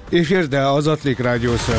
Efirda Ozodlik radiosi.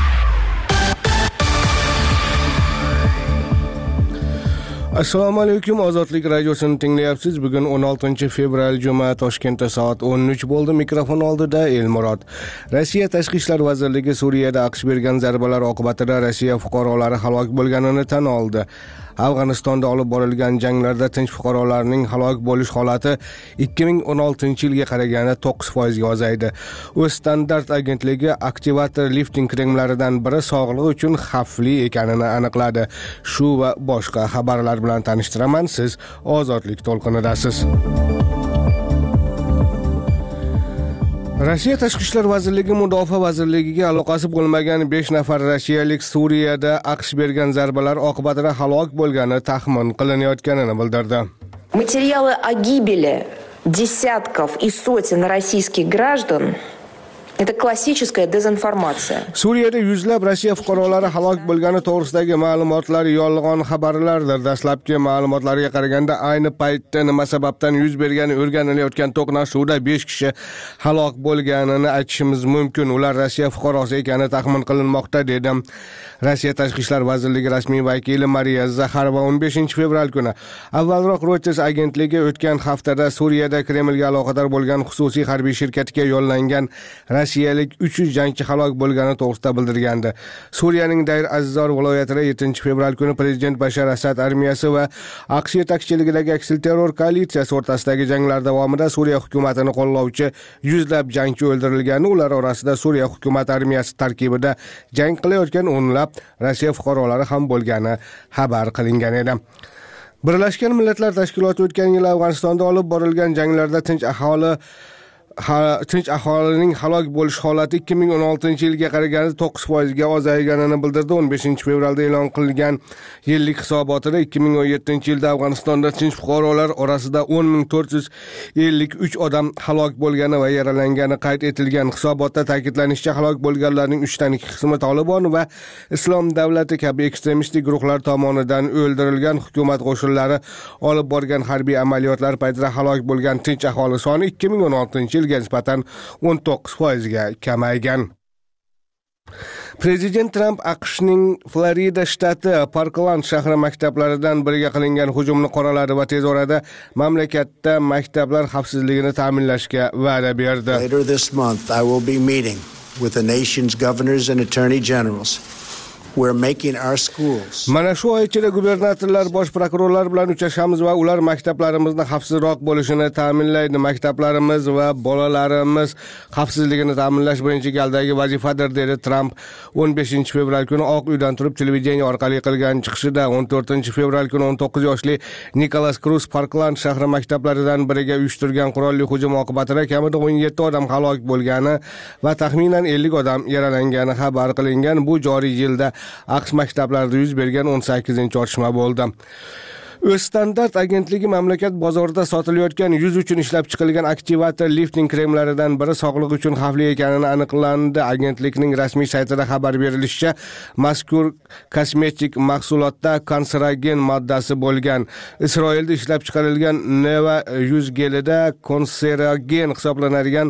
Assalomu alaykum, Ozodlik radiosini tinglayapsiz. Bugun 16 fevral juma, Toshkentda soat 13 bo'ldi. Mikrofon oldida Elmurod. Rossiya Tashqi ishlar vazirligi Suriyada AQSh bergan zarbalar oqibatida Rossiya fuqarolari halok bo'lganini tan oldi. Afg'onistonda olib borilgan janglarda tinch fuqarolarning halok bo'lish holati 2016-yilga qaraganda 9% ga ozaydi. O'z standart agentligi aktivator lifting kremlaridan biri sog'liq uchun xavfli ekanini aniqladi. Shu va boshqa xabarlar bilan tanishtiraman. Siz Ozodlik to'lqinidasiz. Rossiya Tashqi ishlar vazirligi Mudofaa vazirligiga aloqasi bo'lmagan 5 nafar rossiyalik Suriyada AQSh bergan zarbalar oqibatida halok bo'lgani taxmin qilinayotganini bildirdi. Материалы о гибели десятков и сотен российских граждан — это классическая дезинформация. Suriyada yuzlab Rossiya fuqarolari halok bo'lgani to'g'risidagi ma'lumotlar yolg'on xabarlardir. Dastlabki ma'lumotlarga qaraganda ayni paytda nima sababdan yuz bergani o'rganilayotgan to'qnashuvda 5 kishi halok bo'lganini aytishimiz mumkin. Ular Rossiya fuqarosi ekani taxmin qilinmoqda, dedi Rossiya Tashqi ishlar vazirligi rasmiy vakili Mariya Zakharova 15 fevral kuni. Avvalroq Reuters agentligi o'tgan haftada Suriyada Kremlga aloqador bo'lgan xususiy harbiy shirkatga yo'llangan rossiyalik 300 jangchi halok bo'lgani to'g'risida bildirgandi. Suriyaning Dayr Azzor viloyatida 7 fevral kuni prezident Bashar Asad armiyasi va AQSh yetakchiligidagi aksilterror koalitsiyasi o'rtasidagi janglar davomida Suriya hukumatini qo'llovchi yuzlab jangchi o'ldirilgani, ular orasida Suriya hukumat armiyasi tarkibida jang qilayotgan o'nlab Rossiya fuqarolari ham bo'lgani xabar qilingan edi. Birlashgan Millatlar Tashkiloti o'tgan yil Afg'onistonda olib borilgan janglarda tinch aholining halok bo'lish holati 2016-yilga qaraganda 9% ga ozayganini bildirdi. 15 fevralda e'lon qilingan yillik hisobotida 2017-yilda Afg'onistonda tinch fuqarolar orasida 10,453 odam halok bo'lgani va yaralangani qayd etilgan. Hisobotda ta'kidlanishicha, halok bo'lganlarning 3dan 2 qismi Tolibon va Islom davlati kabi ekstremistik guruhlar tomonidan o'ldirilgan. Hukumat qo'shinlari olib borgan harbiy amaliyotlar paytida halok bo'lgan tinch aholi soni 2016-yilga nisbatan 19% ga kamaygan. Prezident Trump AQShning Florida shtati Parkland shahri maktablaridan biriga qilingan hujumni qoraladi va tez orada mamlakatda maktablar xavfsizligini ta'minlashga va'da berdi. Later this month I will be meeting with the nation's governors and attorney generals. We're making our schools. Mana shu oy ichida gubernatorlar, bosh prokurorlar bilan uchrashamiz va ular maktablarimizni xavfsizroq bo'lishini ta'minlaydi. Maktablarimiz va bolalarimiz xavfsizligini ta'minlash birinchi galdagi vazifadir, dedi Trump 15 fevral kuni Oq uydan turib televideniya orqali qilgan chiqishida. 14 fevral kuni 19 yoshli Nikolas Cruz Parkland shahri maktablaridan biriga uyushtirgan qurolli hujum oqibatida kamida 17 odam halok bo'lgani va taxminan 50 odam yaralangani xabar qilingan. Bu joriy yilda AQSh maktablarida yuz bergan 18-otishma bo'ldi. O'z standart agentligi mamlakat bozorida sotilayotgan yuz uchun ishlab chiqilgan aktivator lifting kremlaridan biri sog'liq uchun xavfli ekanini aniqlandi. Agentlikning rasmiy saytida xabar berilishicha, mazkur kosmetik mahsulotda kanserogen moddasi bo'lgan. Isroilda ishlab chiqarilgan Neva yuz gelida kanserogen hisoblanadigan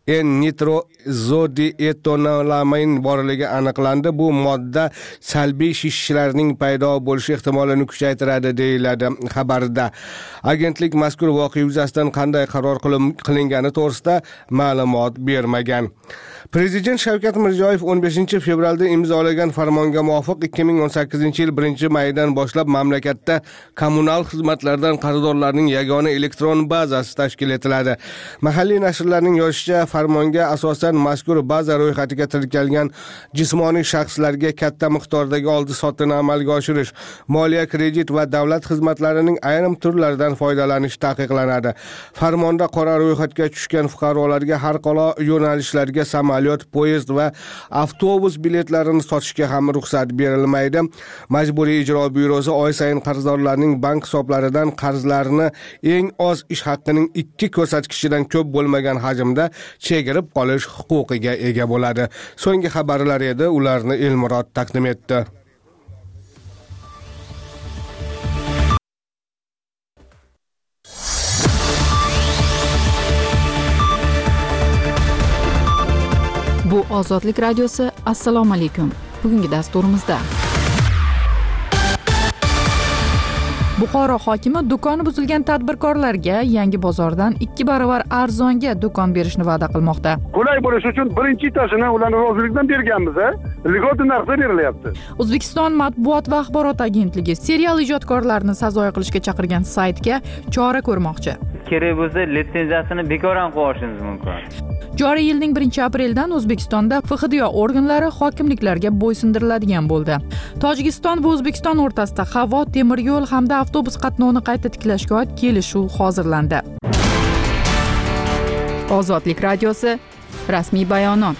N-nitrozodietolamain borligi aniqlandi. Bu modda salbiy shishlarning paydo bo'lishi ehtimolini kuchaytiradi, deyiladi xabarda. Agentlik mazkur voqea yuzasidan qanday qaror qilingani to'g'risida ma'lumot bermagan. Prezident Shavkat Mirziyoyev 15 fevralda imzolagan farmonga muvofiq 2018-yil 1-maydan boshlab mamlakatda kommunal xizmatlardan qarzdorlarning yagona elektron bazasi tashkil etiladi. Mahalliy nashrlarning yozishicha, farmonga asosan mazkur baza ro'yxatiga kiritilgan jismoniy shaxslarga katta miqdordagi oldi-sotdini amalga oshirish, moliya, kredit va davlat xizmatlarining ayrim turlaridan foydalanish taqiqlanadi. Farmonda qora ro'yxatga tushgan fuqarolarga har qalo yo'nalishlarga samolyot, poyezd va avtobus biletlarini sotishga ham ruxsat berilmaydi. Majburiy ijro byurosi oy sayin qarzdorlarning bank hisoblaridan qarzlarini eng oz ish haqqining 2 ko'rsatkichidan ko'p bo'lmagan hajmda chegirib qolish huquqiga ega bo'ladi. So'nggi xabarlar edi, ularni Elmurod taqdim etdi. Bu Ozodlik radiosi, assalomu alaykum. Bugungi dasturimizda Buxoro hokimi do'koni buzilgan tadbirkorlarga yangi bozordan 2 barobar arzonga do'kon berishni va'da qilmoqda. Qulay bo'lish uchun birinchi etajini ularning roziligidan berganmiz, ligoti narxda berilyapti. O'zbekiston matbuot va axborot agentligi serial ijodkorlarini sazoyi qilishga chaqirgan saytga chora ko'rmoqchi. Kerak bo'lsa, litsenziyasini bekor ham qo'yishingiz mumkin. Joriy yilning 1-apreldan O'zbekistonda FXDO organlari hokimliklarga bo'ysundiriladigan bo'ldi. Tojikiston va O'zbekiston o'rtasida havo, temir yo'l hamda avtobus qatnovini qayta tiklashga oid kelishuv hozirlandi. Ozodlik radiosi, rasmiy bayonot.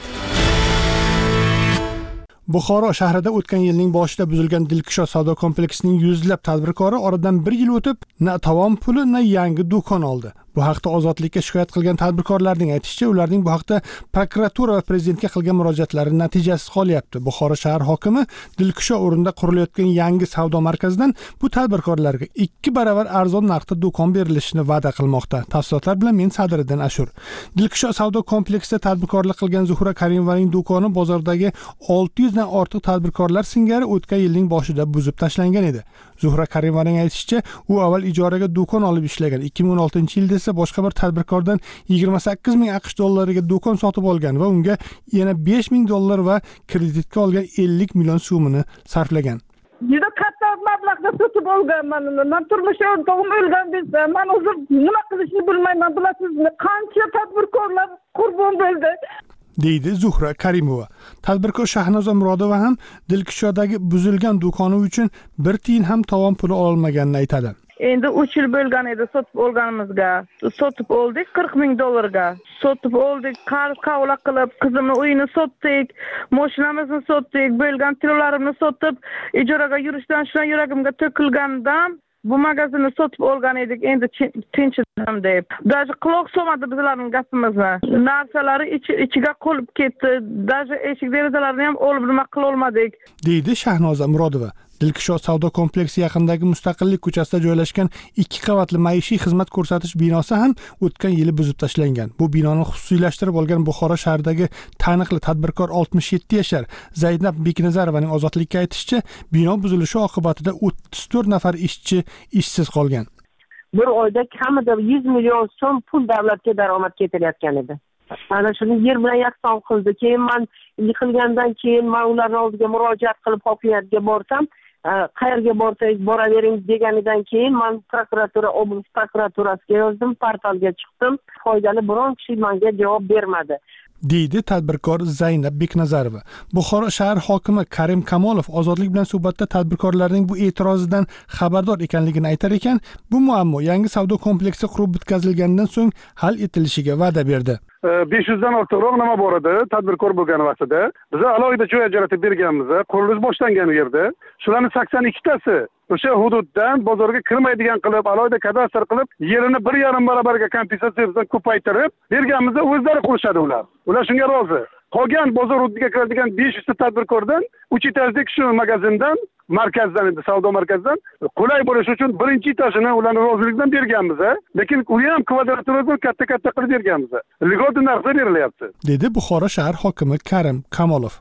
Buxoro shahrida o'tgan yilning boshida buzilgan Dilkusho savdo kompleksining yuzlab tadbirkori oradan 1 yil o'tib, na tovon puli, na yangi do'kon oldi. Bu haqda Ozodlikka shikoyat qilgan tadbirkorlarning aytishicha, ularning bu haqda prokuratura va prezidentga qilgan murojaatlari natijasiz qolyapti. Buxoro shahar hokimi Dilkusho o'rnida qurilayotgan yangi savdo markazidan bu tadbirkorlarga 2 barobar arzon narxda do'kon berilishini va'da qilmoqda. Tafsilotlar bilan men Sadriddin Ashur. Dilkusho savdo kompleksida tadbirkorlik qilgan Zuhra Karimovaning do'koni bozordagi 600 dan ortiq tadbirkorlar singari o'tgan yilning boshida buzib tashlangan edi. Zuhra Karimovaning aytishicha, u avval ijoraga do'kon olib ishlagan. 2016-yilda esa boshqa bir tadbirkordan 28,000 AQSh dollariga do'kon sotib olgan va unga yana $5,000 va kreditga olgan 50 million so'mini sarflagan. Juda katta mablag'da sotib olganman. Men turmush o'rtog'im o'lgan desa, men hozir nima qilishni bilmayman. Bilasizmi, qancha tadbirkorlar qurbon bo'ldi, deydi Zuhra Karimova. Tadbirkor Shahnoza Murodova ham Dilkushodagi buzilgan do'koni uchun 1 tiyin ham tovon puli ololmaganini aytadi. Endi 3 yil bo'lgan edi sotib olganimizga. Sotib oldik $40,000 Sotib oldik, qarz qavla qilib, qizimning uyini sotdik, mashinamizni sotdik, bo'lgan tillarimni sotib, ijoraga yurishdan shuna yuragimga to'kilgandan bu magazinni sotib olgan edik, endi tinchdim deb. Даже quloq solmadi bizlarning gapimizni. Narsalari ichiga qolib ketdi. Даже eshik derazalarini ham olib nima qila olmadik, deydi Shahnoza Murodova. Dilkusho savdo kompleksi yaqinidagi Mustaqillik ko'chasida joylashgan 2 qavatli maishiy xizmat ko'rsatish binosi ham o'tgan yili buzib tashlangan. Bu binoni xususiylashtirib olgan Buxoro shahridagi taniqli tadbirkor 67 yashar Zaynab Beknazarovaning Ozodlikka aytishicha, bino buzilishi oqibatida 34 nafar ishchi ishsiz qolgan. Bir oyda kamida 100 million so'm pul davlatga daromad keltirayotgan edi. Mana shuni yer bilan yakson qildi. Keyin men yiqilgandan keyin men ularning oldiga murojaat qilib hokimiyatga borsam, qayerga borsangiz boravering deganidan keyin men prokuratura, oblast prokuraturasiga yozdim, portalga chiqdim. Foydali biron kishi menga javob bermadi, deydi tadbirkor Zaynab Beknazarova. Buxoro shahar hokimi Karim Kamolov Ozodlik bilan suhbatda tadbirkorlarning bu e'tirozidan xabardor ekanligini aytar ekan, bu muammo yangi savdo kompleksi qurib bitkazilgandan so'ng hal etilishiga va'da berdi. 500 dan ortiqroq nima bor edi tadbirkor bo'lgan vaqtida. Biz alohida joy ajratib berganmiz, qurilish boshlangan yerda. Shularning 82 tasi o'sha hududdan bozorga kirmaydigan qilib, alohida kadastr qilib, yerini 1,5 barobarga kompensatsiyadan ko'paytirib berganmiz, o'zlari qurishadi ular. Ular shunga rozi. Qolgan bozor hududiga kiradigan 500 ta tadbirkordan 3 etajlik shu magazindan, markazdan edi, savdo markazidan qulay bo'lish uchun birinchi etajini ularning roziligidan berganmiz, lekin u ham kvadraturadan katta qilib berganmiz. Ligoti narxda berilyapti, dedi Buxoro shahar hokimi Karim Kamolov.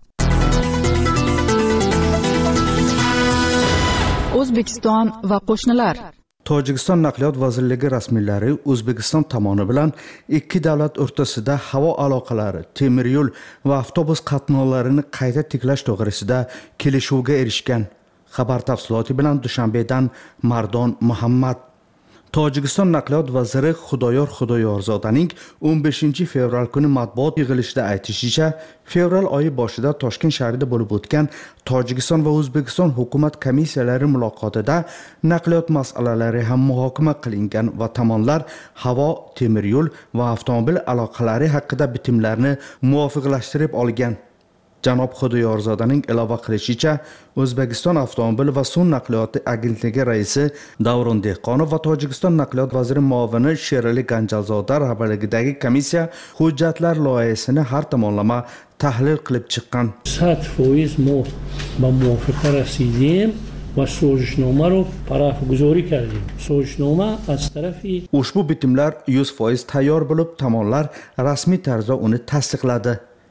O'zbekiston va qo'shnilar. Tojikiston Naqliyot vazirligi rasmiylari O'zbekiston tomoni bilan 2 davlat o'rtasida havo aloqalari, temir yo'l va avtobus qatnovlarini qayta tiklash to'g'risida kelishuvga erishgan. Xabar tafsiloti bilan Dushanbedan Mardon Muhammad. Tojikiston Naqliyot vaziri Xudoyor Xudoyorzodaning 15 fevral kuni matbuot yig'ilishida aytishicha, fevral oyi boshida Toshkent shahrida bo'lib o'tgan Tojikiston va O'zbekiston hukumat komissiyalari muloqotida naqliyot masalalari ham muhokama qilingan va tomonlar havo, temir yo'l va avtomobil aloqalari haqida bitimlarni muvofiqlashtirib olgan. Janob Xudoyorzodaning ilova qilishicha, O'zbekiston avtomobil va suv naqliyoti agentligi raisi Davron Dehqonov va Tojikiston naqliyot vaziri muovini Sherali Ganjalzoda rahbarligidagi komissiya hujjatlar loyihasini har tomonlama tahlil qilib chiqqan. 100% با موافقه رسیدیم و سوژنامه رو پرافگذاری کردیم. سوژنامه از طرفی ushbu bitimlar 100% tayyor bo'lib, tomonlar rasmiy tarzda uni tasdiqladi.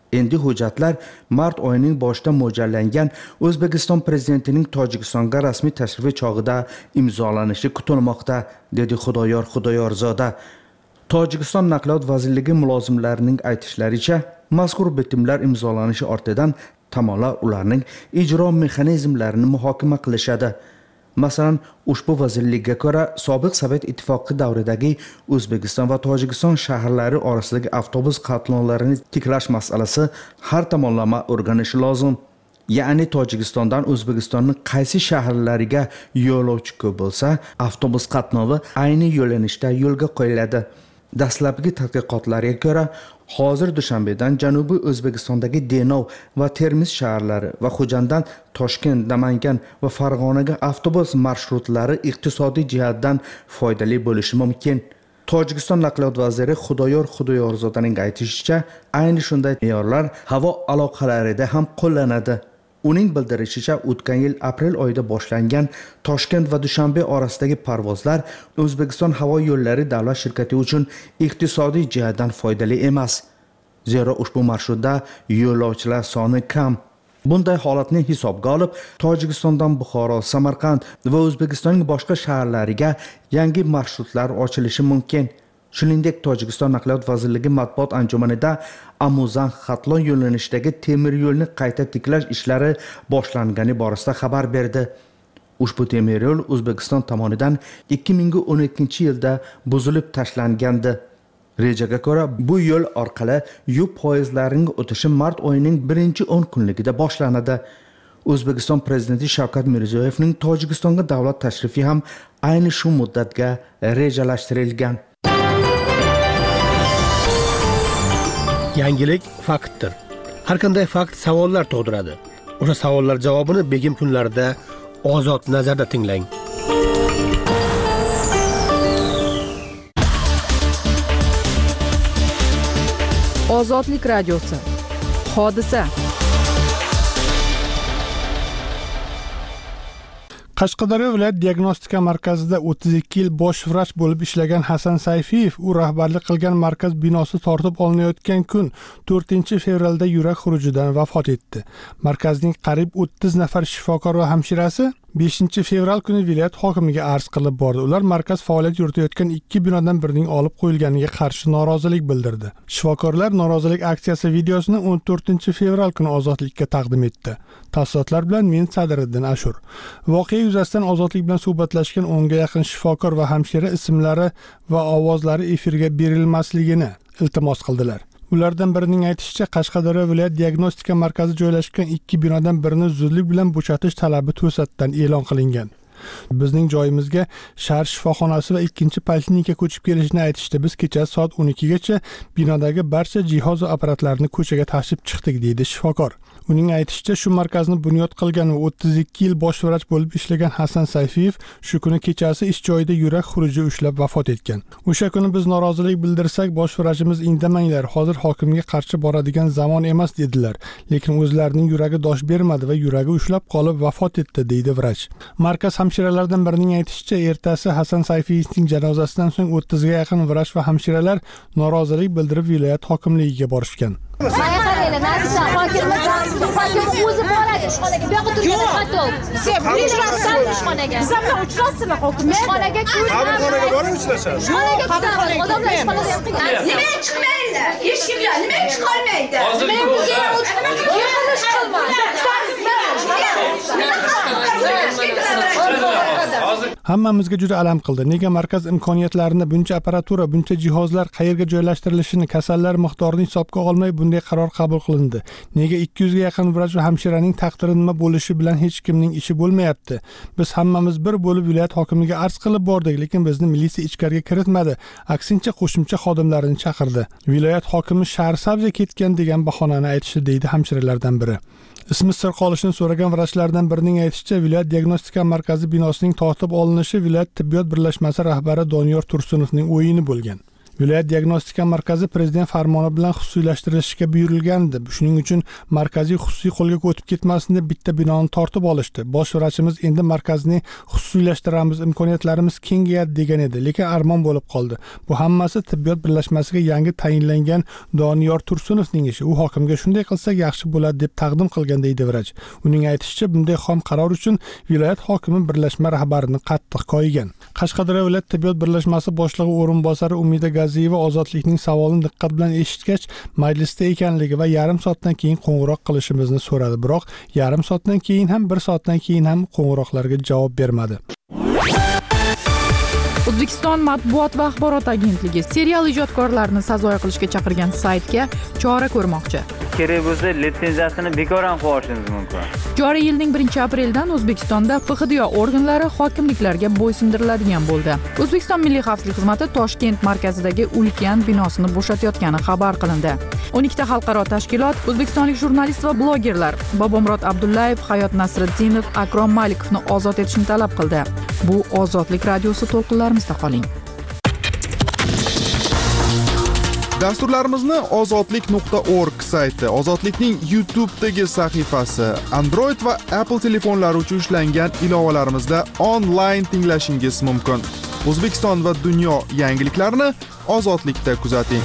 Endi hujjatlar mart oyining boshida mo'ljallangan O'zbekiston prezidentining Tojikistonga rasmiy tashrifi chog'ida imzolanishi kutilmoqda, dedi Xudoyor Xudoyorzoda. Tojikiston Naqliyoot vazirligi mulozimlarining aytishlaricha, mazkur bitimlar imzolanishi ortidan tomonlar ularning ijro mexanizmlarini muhokama qilishadi. Masalan, ushbu vazirlikka ko'ra, sobiq Sovet ittifoqi davridagi O'zbekiston va Tojikiston shaharlari orasidagi avtobus qatnovlarini tiklash masalasi har tomonlama o'rganishi lozim. Ya'ni Tojikistondan O'zbekistonning qaysi shaharlariga yo'lovchi ko'p bo'lsa, avtobus qatnovi ayni yo'nalishda yo'lga qo'yiladi. Dastlabki tadqiqotlarga ko'ra, hozir Dushanbedan Janubiy O'zbekistondagi Denov va Termiz shaharlari va Xo'jandan Toshkent, Namangan va Farg'onaga avtobus marshrutlari iqtisodiy jihatdan foydali bo'lishi mumkin. Tojikiston Naqliyoot vaziri Xudoyor Xudoyorzodaning aytishicha, ayni shunday me'yorlar havo aloqalarida ham qo'llanadi. Uning bildirishicha, o'tgan yil aprel oyida boshlangan Toshkent va Dushanbe orasidagi parvozlar O'zbekiston havo yo'llari davlat shirkati uchun iqtisodiy jihatdan foydali emas. Zero ushbu marshrutda yo'lovchilar soni kam. Bunday holatni hisobga olib, Tojikistondan Buxoro, Samarqand va O'zbekistonning boshqa shaharlariga yangi marshrutlar ochilishi mumkin. Shuningdek, Tojikiston Naqliyoot vazirligi matbuot anjumanida Amuzan-Xatlon yo'nalishidagi temir yo'lni qayta tiklash ishlari boshlangani borasida xabar berdi. Ushbu temir yo'l O'zbekiston tomonidan 2012-yilda buzilib tashlangandi. Rejaga ko'ra, bu yo'l orqali yuk poyezdlarining o'tishi mart oyining 1-10 kunligida boshlanadi. O'zbekiston prezidenti Shavkat Mirziyoyevning Tojikistonga davlat tashrifi ham ayni shu muddatga rejalashtirilgan. Yangilik faktdir. Har qanday fakt savollar tug'diradi. O'sha savollar javobini begim kunlarida Ozod nazarda tinglang. Ozodlik radiosi. Hodisa. Qashqadaryo viloyat diagnostika markazida 32 yil bosh vrach bo'lib ishlagan Hasan Sayfiyev u rahbarlik qilgan markaz binosi tortib olinayotgan kun 4-fevralda yurak xurujidan vafot etdi. Markazning qariyb 30 nafar shifokor va hamshirasi 5-fevral kuni viloyat hokimiga arz qilib bordi. Ular markaz faoliyat yuritayotgan 2 binodan birining olib qo'yilganiga qarshi norozilik bildirdi. Shifokorlar norozilik aksiyasi videosini 14-fevral kuni Ozodlikka taqdim etdi. Tafsilotlar bilan men Sadiriddin Ashur. Voqea yuzasidan Ozodlik bilan suhbatlashgan 10 ga yaqin shifokor va hamshira ismlari va ovozlari efirga berilmasligini iltimos qildilar. Ulardan birining aytishicha, Qashqadaryo viloyat diagnostika markazi joylashgan 2 binodan birini zudlik bilan bo'shatish talabi to'satdan e'lon qilingan. Bizning joyimizga shahar shifoxonasi va 2-poliklinika ko'chib kelishini aytishdi. Biz kecha soat 12 gacha binodagi barcha jihoz va apparatlarni ko'chaga tashib chiqdik, deydi shifokor. Uning aytishicha, shu markazni bunyod qilgan va 32 yil bosh vrach bo'lib ishlagan Hasan Sayfiyev shu kuni kechasi ish joyida yurak xuruji ushlab vafot etgan. O'sha kuni biz norozilik bildirsak, bosh vrachimiz indamanglar, hozir hokimga qarshi boradigan zamon emas dedilar. Lekin o'zlarining yuragi dosh bermadi va yuragi ushlab qolib vafot etdi, deydi vrach. Markaz hamshiralardan birining aytishicha, ertasi Hasan Sayfiyevning janozasidan so'ng 30 ga yaqin vrach va hamshiralar norozilik bildirib viloyat hokimligiga borishgan. Hammamizga juda alam qildi. Nega markaz imkoniyatlarini, buncha apparatura, buncha jihozlar qayerga joylashtirilishini, kasallar miqdorini hisobga olmay bunday qaror qabul qilindi? Nega 200 ga yaqin vrach va hamshiraning taqdiri nima bo'lishi bilan hech kimning ishi bo'lmayapti? Biz hammamiz bir bo'lib viloyat hokimiga arz qilib bordik, lekin bizni militsiya ichkariga kiritmadi. Aksincha qo'shimcha xodimlarini chaqirdi. Viloyat hokimi Sharsabza ketgan degan bahonani aytishdi, deydi hamshiralardan biri. Ismi sir qolishini so'ragan vrachlardan birining aytishicha, viloyat diagnostika markazi binosining tortib olinishi viloyat tibbiyot birlashmasi rahbari Doniyor Tursunovning o'yini bo'lgan. Viloyat diagnostika markazi prezident farmoni bilan xususiylashtirilishga buyurilgandi. Shuning uchun markaziy xususiy qo'lga o'tib ketmasin deb bitta binoni tortib olishdi. Bosh vrachimiz endi markazni xususiylashtiramiz, imkoniyatlarimiz kengayadi degan edi, lekin armon bo'lib qoldi. Bu hammasi tibbiyot birlashmasiga yangi tayinlangan Doniyor Tursunovning ishi. U hokimga shunday qilsak yaxshi bo'ladi deb taqdim qilgan deydi vrach. Uning aytishicha, bunday xom qaror uchun viloyat hokimi birlashma rahbarini qattiq koyigan. Qashqadaryo viloyat tibbiyot birlashmasi boshlig'i o'rinbosari Umida Gaziyeva ozodlikning savolini diqqat bilan eshitgach, majlisda ekanligi va yarim soatdan keyin qo'ng'iroq qilishimizni so'radi. Biroq yarim soatdan keyin ham 1 soatdan keyin ham qo'ng'iroqlarga javob bermadi. O'zbekiston matbuot va axborot agentligi serial ijodkorlarini sazoyi qilishga chaqirgan saytga chora ko'rmoqchi. Kerak bo'lsa, litsenziyasini bekor ham qo'yishingiz mumkin. Joriy yilning 1-apreldan O'zbekistonda FHDYO organlari hokimliklarga bo'ysundiriladigan bo'ldi. O'zbekiston Milliy xavfsizlik xizmati Toshkent markazidagi ulkan binosini bo'shatayotgani xabar qilindi. 12 ta xalqaro tashkilot o'zbekistonlik jurnalist va blogerlar Bobomurod Abdullayev, Hayot Nasriddinov, Akrom Malikovni ozod etishni talab qildi. Bu Ozodlik radiosi to'lqinlarimizda qoling. Dasturlarimizni ozodlik.org sayti, Ozodlikning YouTube'dagi sahifasi, Android va Apple telefonlari uchun ishlangan ilovalarimizda onlayn tinglashingiz mumkin. O'zbekiston va dunyo yangiliklarini Ozodlikda kuzating.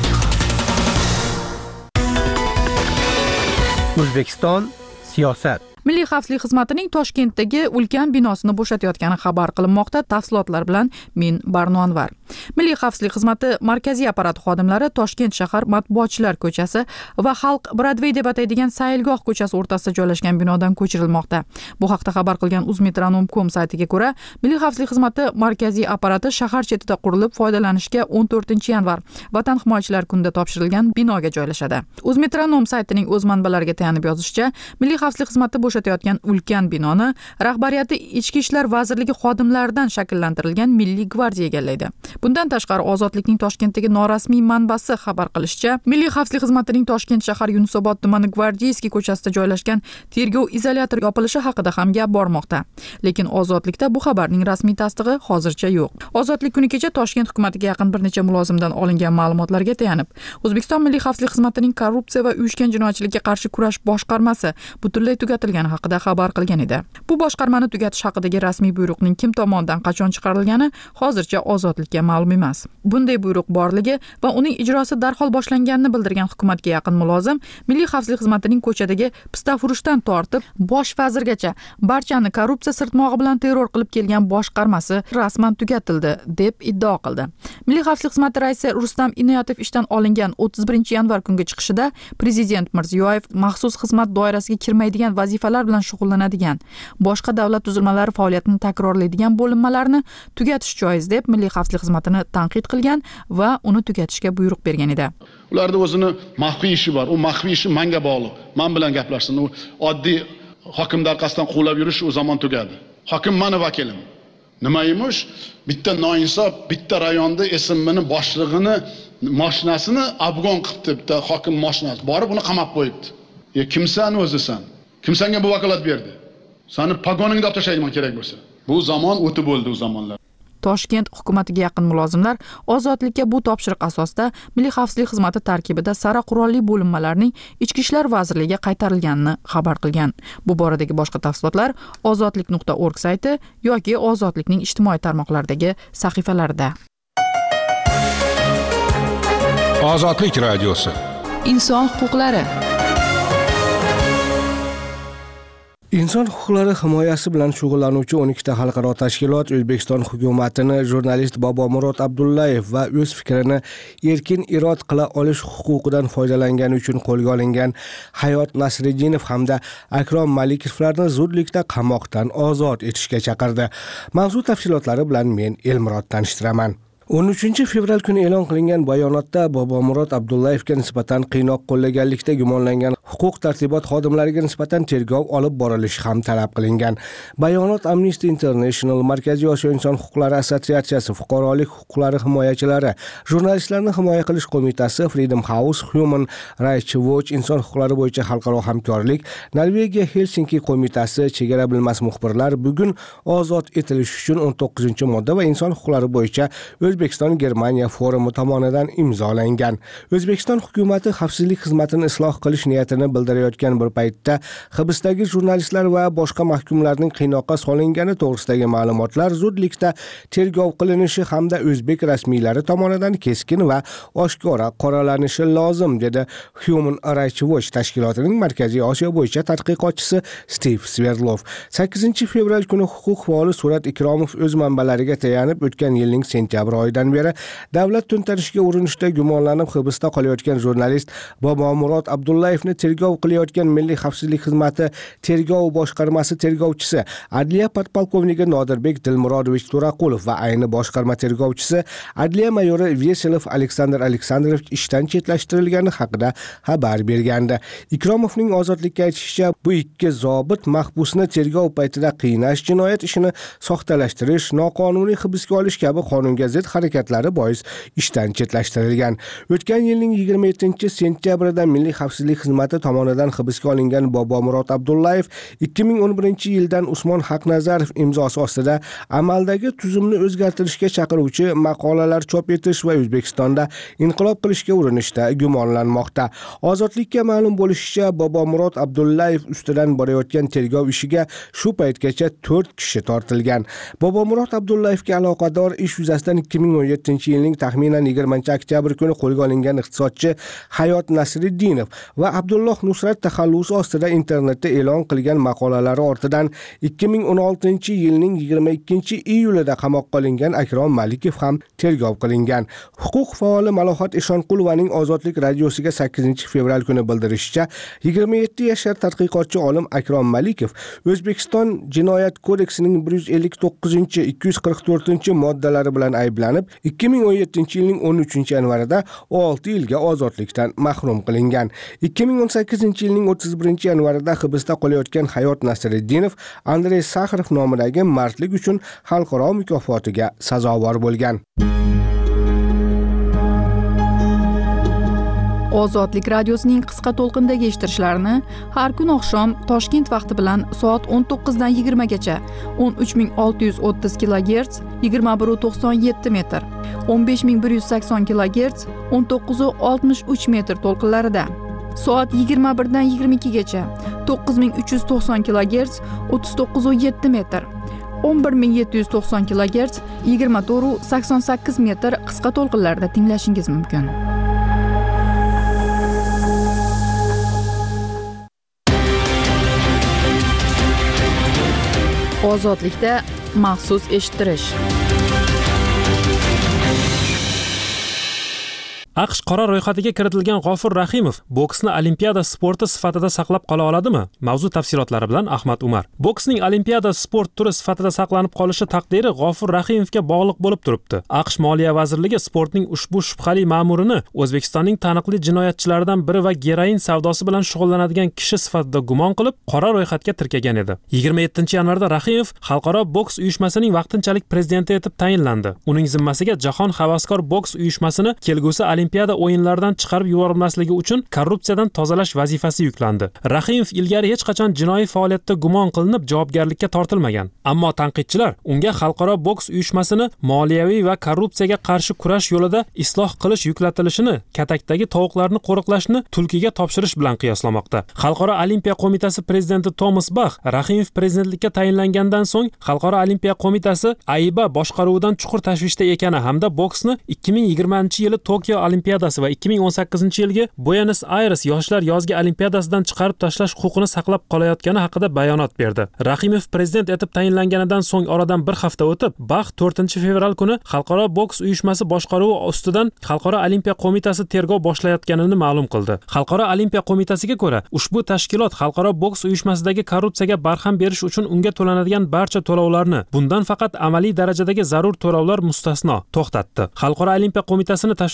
O'zbekiston siyosat. Milliy xavfsizlik xizmatining Toshkentdagi ulkan binosini bo'shatayotgani xabar qilinmoqda. Tafsilotlar bilan men Barno Anvar. Milliy xavfsizlik xizmati markaziy apparati xodimlari Toshkent shahar Matbuotchilar ko'chasi va Xalq Broadway deb ataydigan Sayilgoh ko'chasi o'rtasida joylashgan binodan ko'chirilmoqda. Bu haqda xabar qilgan uzmetronom.com saytiga ko'ra, Milliy xavfsizlik xizmati markaziy apparati shahar chetida qurilib, foydalanishga 14-yanvar Vatan himoyachilari kunida topshirilgan binoga joylashadi. Uzmetronom saytining o'z manbalariga tayanib yozishicha, Milliy xavfsizlik xizmati bo'shatayotgan ulkan binoni rahbariyati Ichki ishlar vazirligi xodimlaridan shakllantirilgan Milliy gvardiya egallaydi. Bundan tashqari Ozodlikning Toshkentdagi norasmiy manbasi xabar qilishicha, Milliy xavfsizlik xizmatining Toshkent shahar Yunusobod tumani Gvardiyskiy ko'chasida joylashgan tergov izolyatori yopilishi haqida ham gap bormoqda. Lekin Ozodlikda bu xabarning rasmiy tasdig'i hozircha yo'q. Ozodlik kuni kecha Toshkent hukumatiga yaqin bir necha mulozimdan olingan ma'lumotlarga tayanib, O'zbekiston Milliy xavfsizlik xizmatining korrupsiya va uyushgan jinoyatchilikka qarshi kurash boshqarmasi butunlay tugatilgani haqida xabar qilgan edi. Bu boshqarmani tugatish haqidagi rasmiy buyruqning kim tomonidan qachon chiqarilgani hozircha Ozodlikka ma'lum emas. Bunday buyruq borligi va uning ijrosi darhol boshlanganini bildirgan hukumatga yaqin mulozim Milliy xavfsizlik xizmatining ko'chadagi pistafurishdan tortib bosh vazirgacha barchani korrupsiya sirtmog'i bilan terror qilib kelgan boshqarmasi rasman tugatildi deb iddao qildi. Milliy xavfsizlik xizmati raisi Rustam Inoyatov ishdan olingan 31-yanvar kungi chiqishida Prezident Mirziyoyev maxsus xizmat doirasiga kirmaydigan vazifalar bilan shug'ullanadigan, boshqa davlat tuzilmalari faoliyatini takrorlaydigan bo'linmalarni tugatish joiz deb Milliy xavfsizlik xizmatini tanqid qilgan va uni tugatishga buyruq bergan edi. Ularda o'zini maxfiy ishi bor. U maxfiy ishi menga bog'liq. Men bilan gaplashsin. U oddiy hokim orqasidan quvlab yurish o zaman tugadi. Hokim meni vakilim. Nima emish? Bitta noinsof, bitta rayonda SMMni boshlig'ini mashinasini afg'on qilibdi, bitta hokim mashinasi. Borib uni qamab qo'yibdi. Kimsan o'zisan? Kim senga bu vakolat berdi? Seni pagoningda olib tashlayman kerak bo'lsa. Bu zamon o'tib bo'ldi u zamonlar. Toshkent hukumatiga yaqin mulozimlar Ozodlikka bu topshiriq asosida Milliy xavfsizlik xizmati tarkibida sara qurolli bo'linmalarning Ichki ishlar vazirligiga qaytarilganini xabar qilgan. Bu boradagi boshqa tafsilotlar ozodlik.org sayti yoki Ozodlikning ijtimoiy tarmoqlardagi sahifalarida. Ozodlik radiosi. Inson huquqlari. Inson huquqlari himoyasi bilan shug'ullanuvchi 12 ta xalqaro tashkilot O'zbekiston hukumatini jurnalist Bobomurod Abdullayev va o'z fikrini erkin irod qila olish huquqidan foydalangani uchun qo'lga olingan Hayot Nasriddinov hamda Akrom Malikovlarni zudlikda qamoqdan ozod etishga chaqirdi. Mavzu tafsilotlari bilan men Elmurod tanishtiraman. 13 fevral kuni e'lon qilingan bayonotda Bobomurod Abdullayevga nisbatan qiynoq qo'llaganlikda gumonlangan huquq tartibot xodimlariga nisbatan tergov olib borilishi ham talab qilingan. Bayonot Amnesty International, Markaziy Osiyo inson huquqlari assotsiatsiyasi, fuqarolik huquqlari himoyachilari, jurnalistlarni himoya qilish qo'mitasi, Freedom House, Human Rights Watch, inson huquqlari bo'yicha xalqaro hamkorlik, Norvegiya Helsinki qo'mitasi, chegara bilmas muxbirlar bugun ozod etilish uchun 19-modda va inson huquqlari bo'yicha O'zbekiston-Germaniya forumi tomonidan imzolangan. O'zbekiston hukumati xavfsizlik xizmatini isloh qilish niyatini bildirayotgan bir paytda hibsdagi jurnalistlar va boshqa mahkumlarning qiynoqqa solingani to'g'risidagi ma'lumotlar zudlikda tergov qilinishi hamda o'zbek rasmiylari tomonidan keskin va oshkora qoralanishi lozim, dedi Human Rights Watch tashkilotining Markaziy Osiyo bo'yicha tadqiqotchisi Steve Sverdlov. 8 fevral kuni huquq faoli Surat Ikromov o'z manbalariga tayanib, o'tgan yilning sentyabr oyidan beri davlat to'ntarishiga urinishda gumonlanib hibsda qolayotgan jurnalist Bobomurod Abdullayevni tergov qilayotgan Milliy xavfsizlik xizmati tergov boshqarmasi tergovchisi, Adliya podpolkovniki Nodirbek Dilmurodovich To'raqulov va ayni boshqarma tergovchisi Adliya mayori Veselov Aleksandr Aleksandrovich ishdan chetlashtirilgani haqida xabar bergandi. Ikromovning ozodlikka aytishicha, bu ikki zobit mahbusni tergov paytida qiynash, jinoyat ishini soxtalashtirish, noqonuniy hibsga olish kabi qonunga zid harakatlari bois ishdan chetlashtirilgan. O'tgan yilning 27-sentyabrida Milliy xavfsizlik xizmati tomonidan hibsga olingan Bobomurod Abdullayev 2011-yildan Usmon Haqnazarov imzosi ostida amaldagi tuzumni o'zgartirishga chaqiruvchi maqolalar chop etish va O'zbekistonda inqilob qilishga urinishda gumonlanmoqda. Ozodlikka ma'lum bo'lishicha, Bobomurod Abdullayev ustidan borayotgan tergov ishiga shu paytgacha 4 kishi tortilgan. Bobomurod Abdullayevga aloqador ish yuzasidan 2017-yilning taxminan 20-oktyabr kuni qo'lga olingan iqtisodchi Hayot Nasriddinov va Abdulloh Nusrat taxallusi ostida internetda e'lon qilgan maqolalari ortidan 2016-yilning 22-iyulida qamoqqa olingan Akrom Malikov ham tergov qilingan. Huquq faoli Malohat Eshonqulovaning Ozodlik radiosiga 8 fevral kuni bildirishicha, 27 yashar tadqiqotchi olim Akrom Malikov O'zbekiston Jinoyat kodeksining 159-244-moddalari bilan ayblanib, 2017-yilning 13-yanvarida 6 yilga ozodlikdan mahrum qilingan. 2018-yilning 31-yanvarida hibsda qolayotgan Hayot Nasriddinov Andrey Sakharov nomidagi mardlik uchun xalqaro mukofotiga sazovor bo'lgan. Ozodlik radiosining qisqa to'lqindagi eshittirishlarini har kun oqshom Toshkent vaqti bilan soat 19 dan 20 gacha 13630 kHz 2197 metr, 15180 kHz 1963 metr to'lqinlarida, soat 21 dan 22 gacha 9390 kHz 3907 metr, 11790 kHz 2488 metr qisqa to'lqinlarda tinglashingiz mumkin. Ozodlikda maxsus eshittirish. AQSh qora ro'yxatiga kiritilgan G'ofur Rahimov boksni olimpiada sporti sifatida saqlab qola oladimi? Mavzu tafsilotlari bilan Ahmad Umar. Boksning olimpiada sport turi sifatida saqlanib qolishi taqdiri G'ofur Rahimovga bog'liq bo'lib turibdi. AQSh Moliya vazirligi sportning ushbu shubhali ma'murini O'zbekistonning taniqli jinoyatchilaridan biri va geroin savdosi bilan shug'ullanadigan kishi sifatida gumon qilib, qora ro'yxatga tirkagan edi. 27-yanvarda Rahimov xalqaro boks uyushmasining vaqtinchalik prezidenti etib tayinlandi. Uning zimmasiga Jahon havaskor boks uyushmasini kelgusi olimpiada o'yinlaridan chiqarib yuborilmasligi uchun korrupsiyadan tozalash vazifasi yuklandi. Rahimov ilgari hech qachon jinoiy faoliyatda gumon qilinib javobgarlikka tortilmagan. Ammo tanqidchilar unga xalqaro boks uyushmasini moliyaviy va korrupsiyaga qarshi kurash yo'lida isloh qilish yuklatilishini, katakdagi tovuqlarni qo'riqlashni tulkiga topshirish bilan qiyoslamoqda. Xalqaro olimpiya qo'mitasi prezidenti Thomas Bach Rahimov prezidentlikka tayinlangandan so'ng Xalqaro olimpiya qo'mitasi AIBA boshqaruvidan chuqur tashvishda ekani hamda boksni 2020-yili Tokio olimpiadasi va 2018-yilgi Buenos Aires yoshlar yozgi olimpiadasidan chiqarib tashlash huquqini saqlab qolayotgani haqida bayonot berdi. Rahimov prezident etib tayinlanganidan so'ng oradan bir hafta o'tib, Bach 4-fevral kuni Xalqaro boks uyushmasi boshqaruvi ustidan Xalqaro olimpiya qo'mitasi tergov boshlayotganini ma'lum qildi. Xalqaro olimpiya qo'mitasiga ko'ra, ushbu tashkilot Xalqaro boks uyushmasidagi korrupsiyaga barham berish uchun unga to'lanadigan barcha to'lovlarni, bundan faqat amaliy darajadagi zarur to'lovlar mustasno, to'xtatdi. Xalqaro olimpiya qo'mitasini tashvishga solayotgan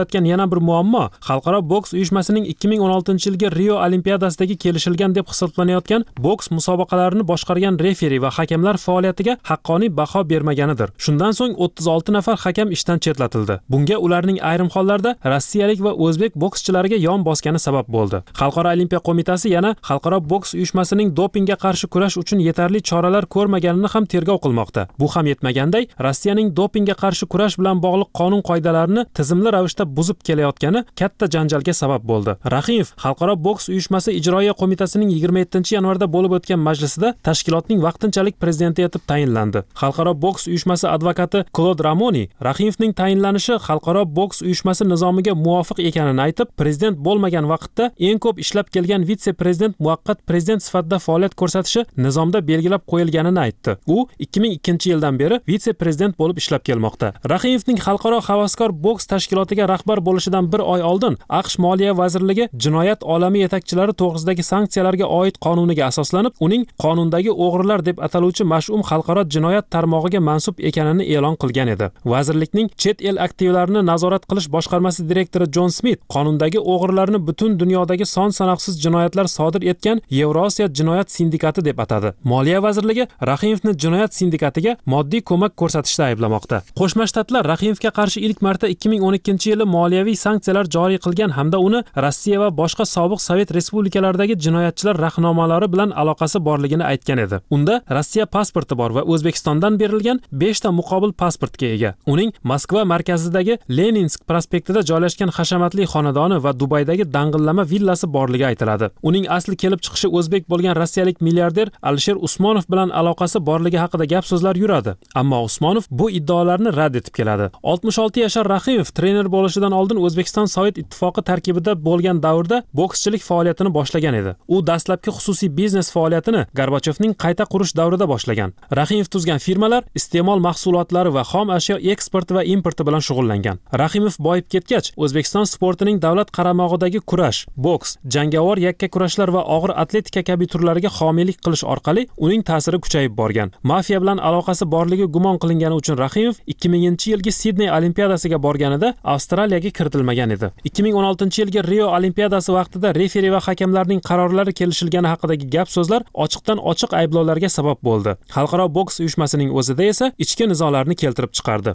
kelayotgan yana bir muammo xalqaro boks uyushmasining 2016-yilgi Rio Olimpiadasidagi kelishilgan deb hisoblanayotgan boks musobaqalarini boshqargan referi va hakamlar faoliyatiga haqqoniy baho bermaganidir. Shundan so'ng 36 nafar hakam ishdan chetlatildi. Bunga ularning ayrim hollarda rossiyalik va o'zbek bokschilariga yon bosgani sabab bo'ldi. Xalqaro olimpiya qo'mitasi yana xalqaro boks uyushmasining dopingga qarshi kurash uchun yetarli choralar ko'rmaganini ham tergov qilmoqda. Bu ham yetmaganday, Rossiyaning dopingga qarshi kurash bilan bog'liq qonun qoidalarini tizimli ravishda buzib kelayotgani katta janjalga sabab bo'ldi. Rahimov xalqaro boks uyushmasi ijroiya qo'mitasining 27-yanvarda bo'lib o'tgan majlisida tashkilotning vaqtinchalik prezidenti etib tayinlandi. Xalqaro boks uyushmasi advokati Claude Ramoni Rahimovning tayinlanishi xalqaro boks uyushmasi nizomiga muvofiq ekanini aytib, prezident bo'lmagan vaqtda eng ko'p ishlab kelgan vitse-prezident muvaqqat prezident sifatida faoliyat ko'rsatishi nizomda belgilab qo'yilganini aytdi. U 2002-yildan beri vitse-prezident bo'lib ishlab kelmoqda. Rahimovning xalqaro havaskor boks tashkilotiga rahbar bo'lishidan bir oy oldin AQSh Moliya vazirligi jinoyat olami yetakchilari to'g'risidagi sanksiyalarga oid qonuniga asoslanib, uning qonundagi o'g'rilar deb ataluvchi mash'um xalqaro jinoyat tarmog'iga mansub ekanini e'lon qilgan edi. Vazirlikning chet el aktivlarini nazorat qilish boshqarmasi direktori Jon Smit qonundagi o'g'rilarni butun dunyodagi son sanoqsiz jinoyatlar sodir etgan Yevrosiyo jinoyat sindikati deb atadi. Moliya vazirligi Rahimovni jinoyat sindikatiga moddiy ko'mak ko'rsatishda ayblamoqda. Qo'shma Shtatlar Rahimovga qarshi ilk marta 2012-yili moliyaviy sanksiyalar joriy qilgan hamda uni Rossiya va boshqa sobiq Sovet respublikalaridagi jinoyatchilar rahnomalari bilan aloqasi borligini aytgan edi. Unda Rossiya pasporti bor va O'zbekistondan berilgan 5 ta muqobil pasportga ega. Uning Moskva markazidagi Leninsk prospektida joylashgan hashamatli xonadoni va Dubaydagi dang'illama villasi borligi aytiladi. Uning asli kelib chiqishi o'zbek bo'lgan rossiyalik milliarder Alisher Usmonov bilan aloqasi borligi haqida gap so'zlar yuradi. Ammo Usmonov bu iddaolarni rad etib keladi. 66 yashar Rahimov trener bo'lishidan oldin O'zbekiston Sovet ittifoqi tarkibida bo'lgan davrda bokschilik faoliyatini boshlagan edi. U dastlabki xususiy biznes faoliyatini Gorbachevning qayta qurish davrida boshlagan. Rahimov tuzgan firmalar iste'mol mahsulotlari va xom ashyo eksporti va importi bilan shug'ullangan. Rahimov boyib ketgach, O'zbekiston sportining davlat qaramog'idagi kurash, boks, jangovar yakka kurashlar va og'ir atletika kabi turlariga homiylik qilish orqali uning ta'siri kuchayib borgan. Mafiya bilan aloqasi borligi gumon qilingani uchun Rahimov 2000-yilgi Sidney Olimpiadasiga borganida Avstraliyaga kiritilmagan edi. 2016-yilgi Rio Olimpiadasi vaqtida referi va hakamlarning qarorlari kelishilgani haqidagi gap so'zlar ochiqdan ochiq ayblovlarga sabab bo'ldi. Xalqaro boks uyushmasining o'zida esa ichki nizolarni keltirib chiqardi.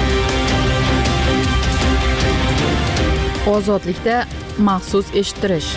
Ozodlikda maxsus eshittirish.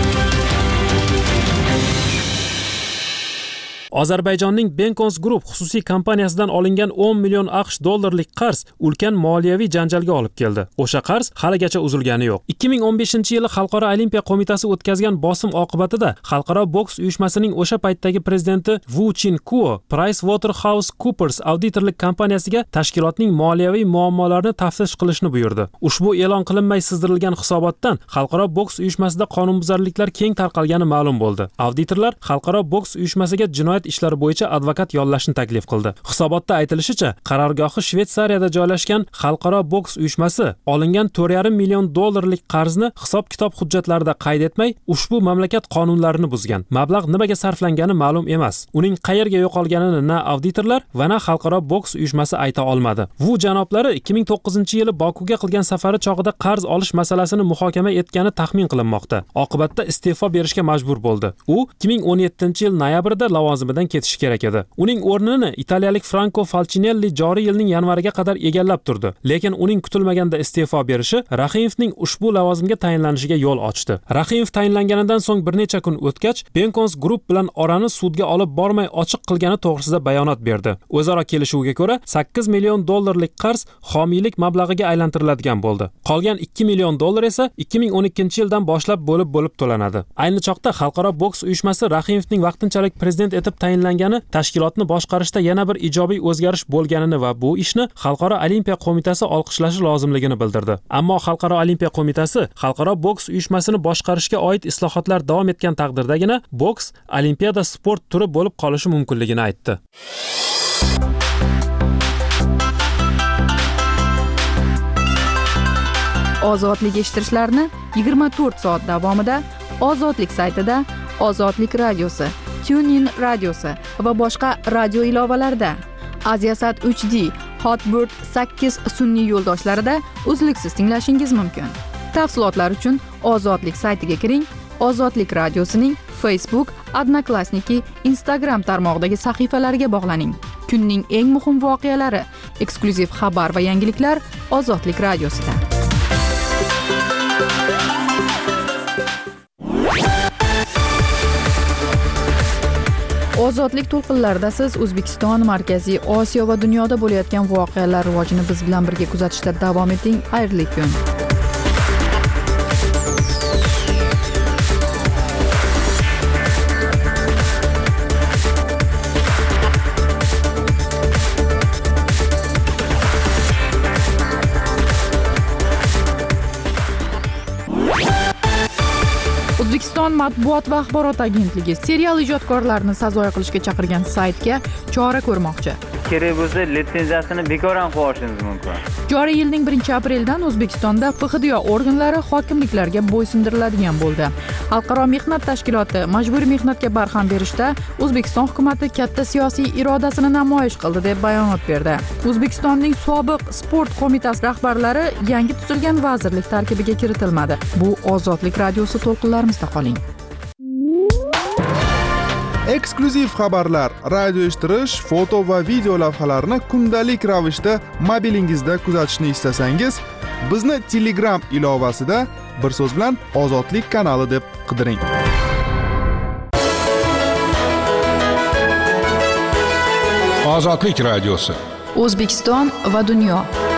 Ozarbayjonning Benkons Group xususiy kompaniyasidan olingan 10 million AQSh dollarlik qarz ulkan moliyaviy janjalga olib keldi. O'sha qarz haligacha uzilgani yo'q. 2015-yili Xalqaro olimpiya qo'mitasi o'tkazgan bosim oqibatida Xalqaro boks uyushmasining o'sha paytdagi prezidenti Wu Chin-kuo PricewaterhouseCoopers auditorlik kompaniyasiga tashkilotning moliyaviy muammolarini taftish qilishni buyurdi. Ushbu e'lon qilinmay sizdirilgan hisobotdan Xalqaro boks uyushmasida qonunbuzarliklar keng tarqalgani ma'lum bo'ldi. Auditorlar Xalqaro boks uyushmasiga jinoyat ishlari bo'yicha advokat yollashni taklif qildi. Hisobotda aytilishicha, qarorgohi Shvetsariyada joylashgan Xalqaro boks uyushmasi olingan 4,5 million dollarlik qarzni hisob-kitob hujjatlarida qayd etmay, ushbu mamlakat qonunlarini buzgan. Mablag' nimaga sarflangani ma'lum emas. Uning qayerga yo'qolganini na auditorlar va na Xalqaro boks uyushmasi ayta olmadi. Wu janoblari 2009-yili Bokuga qilgan safari chog'ida qarz olish masalasini muhokama etgani taxmin qilinmoqda. Oqibatda iste'fo berishga majbur bo'ldi. U 2017-yil noyabrda lavozimidan ketishi kerak edi. Uning o'rnini italiyalik Franco Falcinelli joriy yilning yanvariga qadar egallab turdi. Lekin uning kutilmaganda iste'fo berishi Rahimovning ushbu lavozimga tayinlanishiga yo'l ochdi. Rahimov tayinlanganidan so'ng bir necha kun o'tgach, Benkons Group bilan orani sudga olib bormay ochiq qilgani to'g'risida bayonot berdi. O'zaro kelishuvga ko'ra 8 million dollarlik qarz homiylik mablag'iga aylantiriladigan bo'ldi. Qolgan 2 million dollar esa 2012-yildan boshlab bo'lib to'lanadi. Ayni chog'da Xalqaro boks uyushmasi Rahimovning vaqtinchalik prezident etib tayinlangani tashkilotni boshqarishda yana bir ijobiy o'zgarish bo'lganini va bu ishni Xalqaro olimpiya qo'mitasi olqishlashi lozimligini bildirdi. Ammo Xalqaro olimpiya qo'mitasi Xalqaro boks uyushmasini boshqarishga oid islohotlar davom etgan taqdirdagina boks olimpiada sport turi bo'lib qolishi mumkinligini aytdi. Ozodlik eshittirishlarni 24 soat davomida Ozodlik saytida, Ozodlik radiosi, TuneIn radiosi va boshqa radio ilovalarda, Aziasat HD, Hotbird 8 sun'iy yo'ldoshlarida uzluksiz tinglashingiz mumkin. Tafsilotlar uchun Ozodlik saytiga kiring. Ozodlik radiosining Facebook, Odnoklassniki, Instagram tarmog'idagi sahifalariga bog'laning. Kunning eng muhim voqealari, eksklyuziv xabar va yangiliklar Ozodlik radiosida. Ozodlik to'lqinlarida siz O'zbekiston, Markaziy Osiyo va dunyoda bo'layotgan voqealar rivojini biz bilan birga kuzatishda davom eting. Xayrli kun. O'zbekiston matbuot va axborot agentligi serial ijodkorlarini sazoyi qilishga chaqirgan saytga chora ko'rmoqchi. Kerak bo'lsa, litsenziyasini bekor ham qo'yishingiz mumkin. Joriy yilning 1-apreldan O'zbekistonda FHDYO organlari hokimliklarga bo'ysundiriladigan bo'ldi. Xalqaro mehnat tashkiloti majburiy mehnatga barham berishda O'zbekiston hukumatı katta siyosiy irodasini namoyish qildi deb bayonot berdi. O'zbekistonning sobiq sport qo'mitasi rahbarlari yangi tuzilgan vazirlik tarkibiga kiritilmadi. Bu Ozodlik radiosi to'lqinlarimizda qoling. Eksklyuziv xabarlar, radio eshittirish, foto va video lavhalarni kundalik ravishda mobilingizda kuzatishni istasangiz, bizni Telegram ilovasida bir so'z bilan Ozodlik kanali deb qidiring. Ozodlik radiosi. O'zbekiston va dunyo.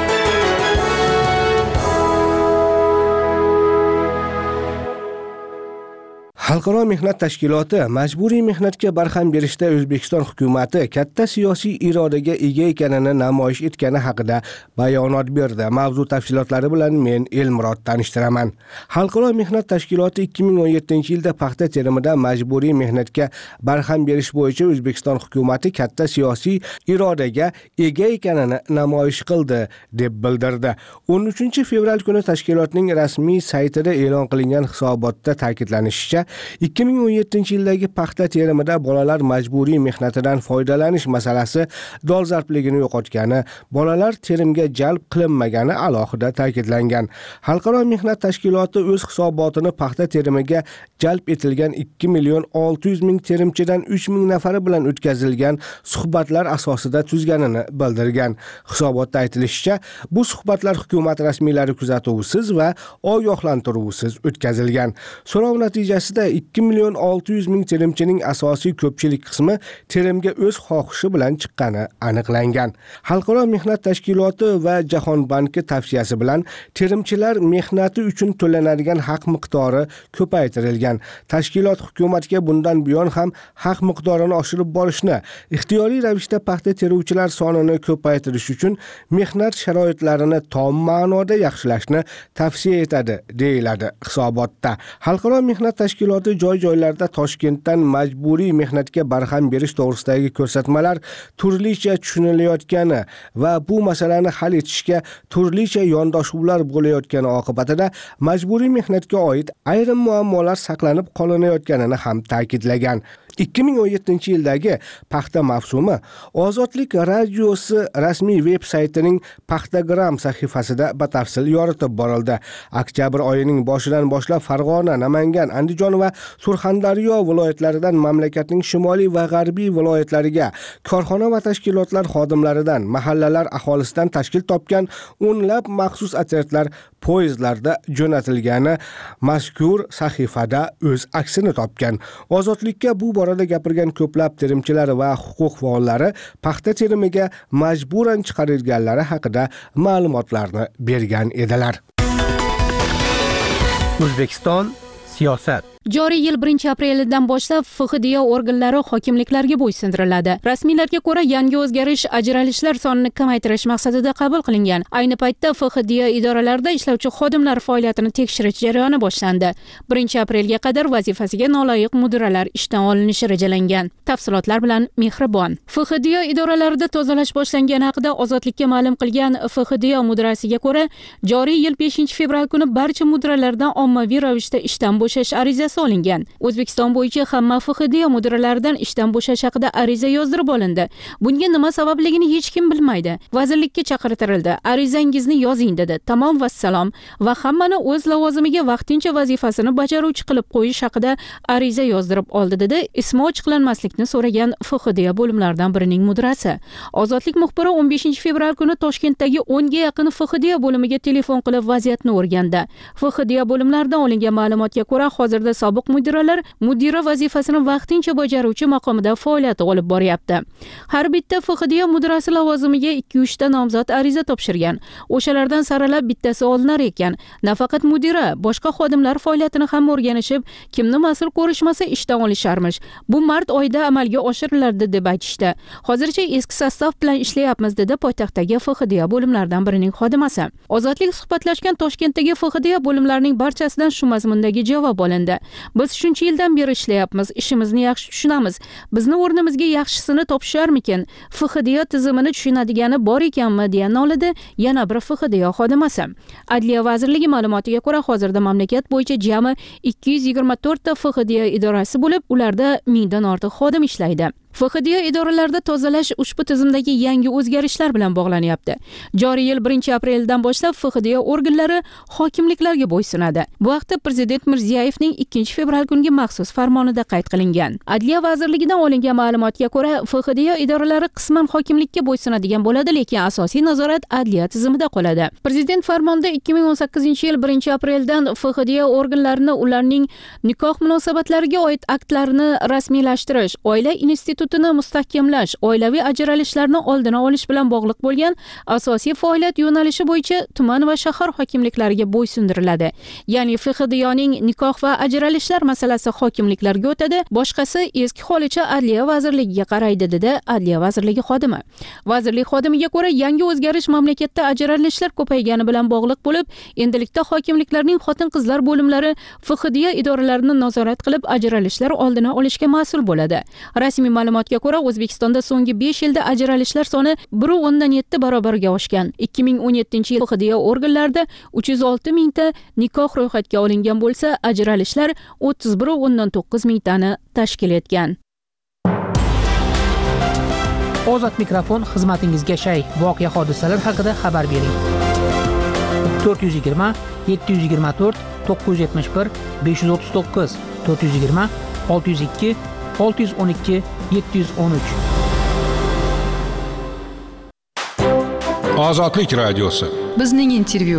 Xalqaro mehnat tashkiloti majburiy mehnatga barham berishda O'zbekiston hukumatı katta siyosiy irodaga ega ekanini namoyish etgani haqida bayonot berdi. Mavzu tafsilotlari bilan men Elmurod tanishtiraman. Xalqaro mehnat tashkiloti 2017-yilda paxta terimida majburiy mehnatga barham berish bo'yicha O'zbekiston hukumatı katta siyosiy irodaga ega ekanini namoyish qildi deb bildirdi. 13-fevral kuni tashkilotning rasmiy saytida e'lon qilingan hisobotda ta'kidlanishicha, 2017-yildagi paxta terimida bolalar majburiy mehnatidan foydalanish masalasi dolzarbligini yo'qotgani, bolalar terimga jalb qilinmagani alohida ta'kidlangan. Xalqaro mehnat tashkiloti o'z hisobotini paxta terimiga jalb etilgan 2.600.000 terimchidan 3.000 nafari bilan o'tkazilgan suhbatlar asosida tuzganini bildirgan. Hisobotda aytilishicha, bu suhbatlar hukumat rasmiylari kuzatuvisiz va ogohlantiruvisiz o'tkazilgan. So'rov natijasida 2.600.000 terimchining asosiy ko'pchilik qismi terimga o'z xohishi bilan chiqqani aniqlangan. Xalqaro mehnat tashkiloti va Jahon banki tavsiyasi bilan terimchilar mehnati uchun to'lanadigan haq miqdori ko'paytirilgan. Tashkilot hukumatga bundan buyon ham haq miqdorini oshirib borishni, ixtiyoriy ravishda paxta teruvchilar sonini ko'paytirish uchun mehnat sharoitlarini tom ma'noda yaxshilashni tavsiya etadi, deyiladi hisobotda. Xalqaro mehnat tashkiloti joy-joylarda Toshkentdan majburiy mehnatga barham berish to'g'risidagi ko'rsatmalar turlicha tushunilayotgani va bu masalani hal etishga turlicha yondashuvlar bo'layotgani oqibatida majburiy mehnatga oid ayrim muammolar saqlanib qolinayotganini ham ta'kidlagan. 2017-yildagi paxta mavsumi Ozodlik radiosi rasmiy veb-saytining Paxtagram sahifasida batafsil yoritib borildi. Oktyabr oyining boshidan boshlab Farg'ona, Namangan, Andijon va Surxondaryo viloyatlaridan mamlakatning shimoliy va g'arbiy viloyatlariga korxona va tashkilotlar xodimlaridan, mahallalar aholisidan tashkil topgan o'nlab maxsus otryadlar poyezdlarda jo'natilgani mazkur sahifada o'z aksini topgan. Ozodlikka bu borada gapirgan ko'plab terimchilar va huquq faollari paxta terimiga majburan chiqarilganlari haqida ma'lumotlarni bergan edilar. O'zbekiston siyosat. Joriy yil 1-aprelidan boshlab FHDYO organlari hokimliklarga bo'ysundiriladi. Rasmiylarga ko'ra, yangi o'zgarish ajralishlar sonini kamaytirish maqsadida qabul qilingan. Ayni paytda FHDYO idoralarida ishlovchi xodimlar faoliyatini tekshirish jarayoni boshlandi. 1-aprelga qadar vazifasiga noloyiq mudiralar ishdan olinishi rejalangan. Tafsilotlar bilan Mehribon. FHDYO idoralarida tozalash boshlangani haqida Ozodlikka ma'lum qilgan FHDYO mudirasiga ko'ra, joriy yil 5-fevral kuni barcha mudiralardan ommaviy ravishda ishdan bo'shash arizasi xulosasi olingan. O'zbekiston bo'yicha hamma FHDA mudiralaridan ishdan bo'shash haqida ariza yozdirib olindi. Bunga nima sababligini hech kim bilmaydi. Vazirlikka chaqirtirildi. Arizangizni yozing dedi. Tamom vassalom va hammani o'z lavozimiga vaqtincha vazifasini bajaruvchi qilib qo'yish haqida ariza yozdirib oldi dedi. Ismi ochiqlanmaslikni so'ragan FHDA bo'limlaridan birining mudirasi. Ozodlik muxbiri 15 fevral kuni Toshkentdagi 10 ga yaqin FHDA bo'limiga telefon qilib vaziyatni o'rgandi. FHDA bo'limlaridan olingan ma'lumotga ko'ra, hozirda sobiq mudira vazifasini vaqtincha bajaruvchi maqomida faoliyat olib boryapti. Har bitta FHDA mudirasi lavozimiga 2-3 ta nomzod ariza topshirgan. O'shalardan saralab bittasi olinar ekan. Nafaqat mudira, boshqa xodimlar faoliyatini ham o'rganishib, kimni mas'ul ko'rishmasa ishdan olisharmish. Bu mart oyida amalga oshirilardi deb aytishdi. Hozircha eski sostav bilan ishlayapmiz dedi poytaxtdagi FHDA bo'limlaridan birining xodimasi. Ozodlik suhbatlashgan Toshkentdagi FHDA bo'limlarining barchasidan shu mazmundagi javob olindi. Biz shuncha yildan beri ishlayapmiz, ishimizni yaxshi tushunamiz. Bizni o'rnimizga yaxshisini topisharmikin? FHDA tizimini tushunadigani bor ekanmi deya nolidi yana bir FHDA xodimasi. Adliya vazirligi ma'lumotiga ko'ra, hozirda mamlakat bo'yicha jami 224 ta FHDA idorasi bo'lib, ularda 1000 dan ortiq xodim ishlaydi. FHDA idoralarida tozalash ushbu tizimdagi yangi o'zgarishlar bilan bog'lanyapti. Joriy yil 1-apreldan boshlab FHDA organlari hokimliklarga bo'ysunadi. Bu haqda Prezident Mirziyoyevning 2-fevral kungi maxsus farmonida qayd qilingan. Adliya vazirligidan olingan ma'lumotga ko'ra, FHDA idoralari qisman hokimlikka bo'ysunadigan bo'ladi, lekin asosiy nazorat adliya tizimida qoladi. Prezident farmonida 2018-yil 1-apreldan FHDA organlarini ularning nikoh munosabatlariga oid aktlarini rasmiylashtirish, oila institutini mustahkamlash, oilaviy ajralishlarni oldini olish bilan bog'liq bo'lgan asosiy faoliyat yo'nalishi bo'yicha tuman va shahar hokimliklariga bo'ysundiriladi. Ya'ni FHDAning nikoh va ajralishlar masalasi hokimliklarga o'tadi, boshqasi eski holicha Adliya vazirligiga qaraydi dedi Adliya vazirligi xodimi. Vazirlik xodimiga ko'ra, yangi o'zgarish mamlakatda ajralishlar ko'paygani bilan bog'liq bo'lib, endilikda hokimliklarning xotin-qizlar bo'limlari FHDA idoralarini nazorat qilib, ajralishlar oldini olishga mas'ul bo'ladi. Rasmiy ma'lumotga ko'ra, O'zbekistonda so'nggi 5 yilda ajralishlar soni 1.7 barobarga oshgan. 2017-yil FHDA organlarida 306 mingta nikoh ro'yxatga olingan bo'lsa, ajralishlar 31.9 mingtani tashkil etgan. Ozod mikrofon xizmatingizga shay. Voqea hodisalar haqida xabar bering. 420 724 971 539 420 602 612 713. Ozodlik radiosi. Bizning intervyu.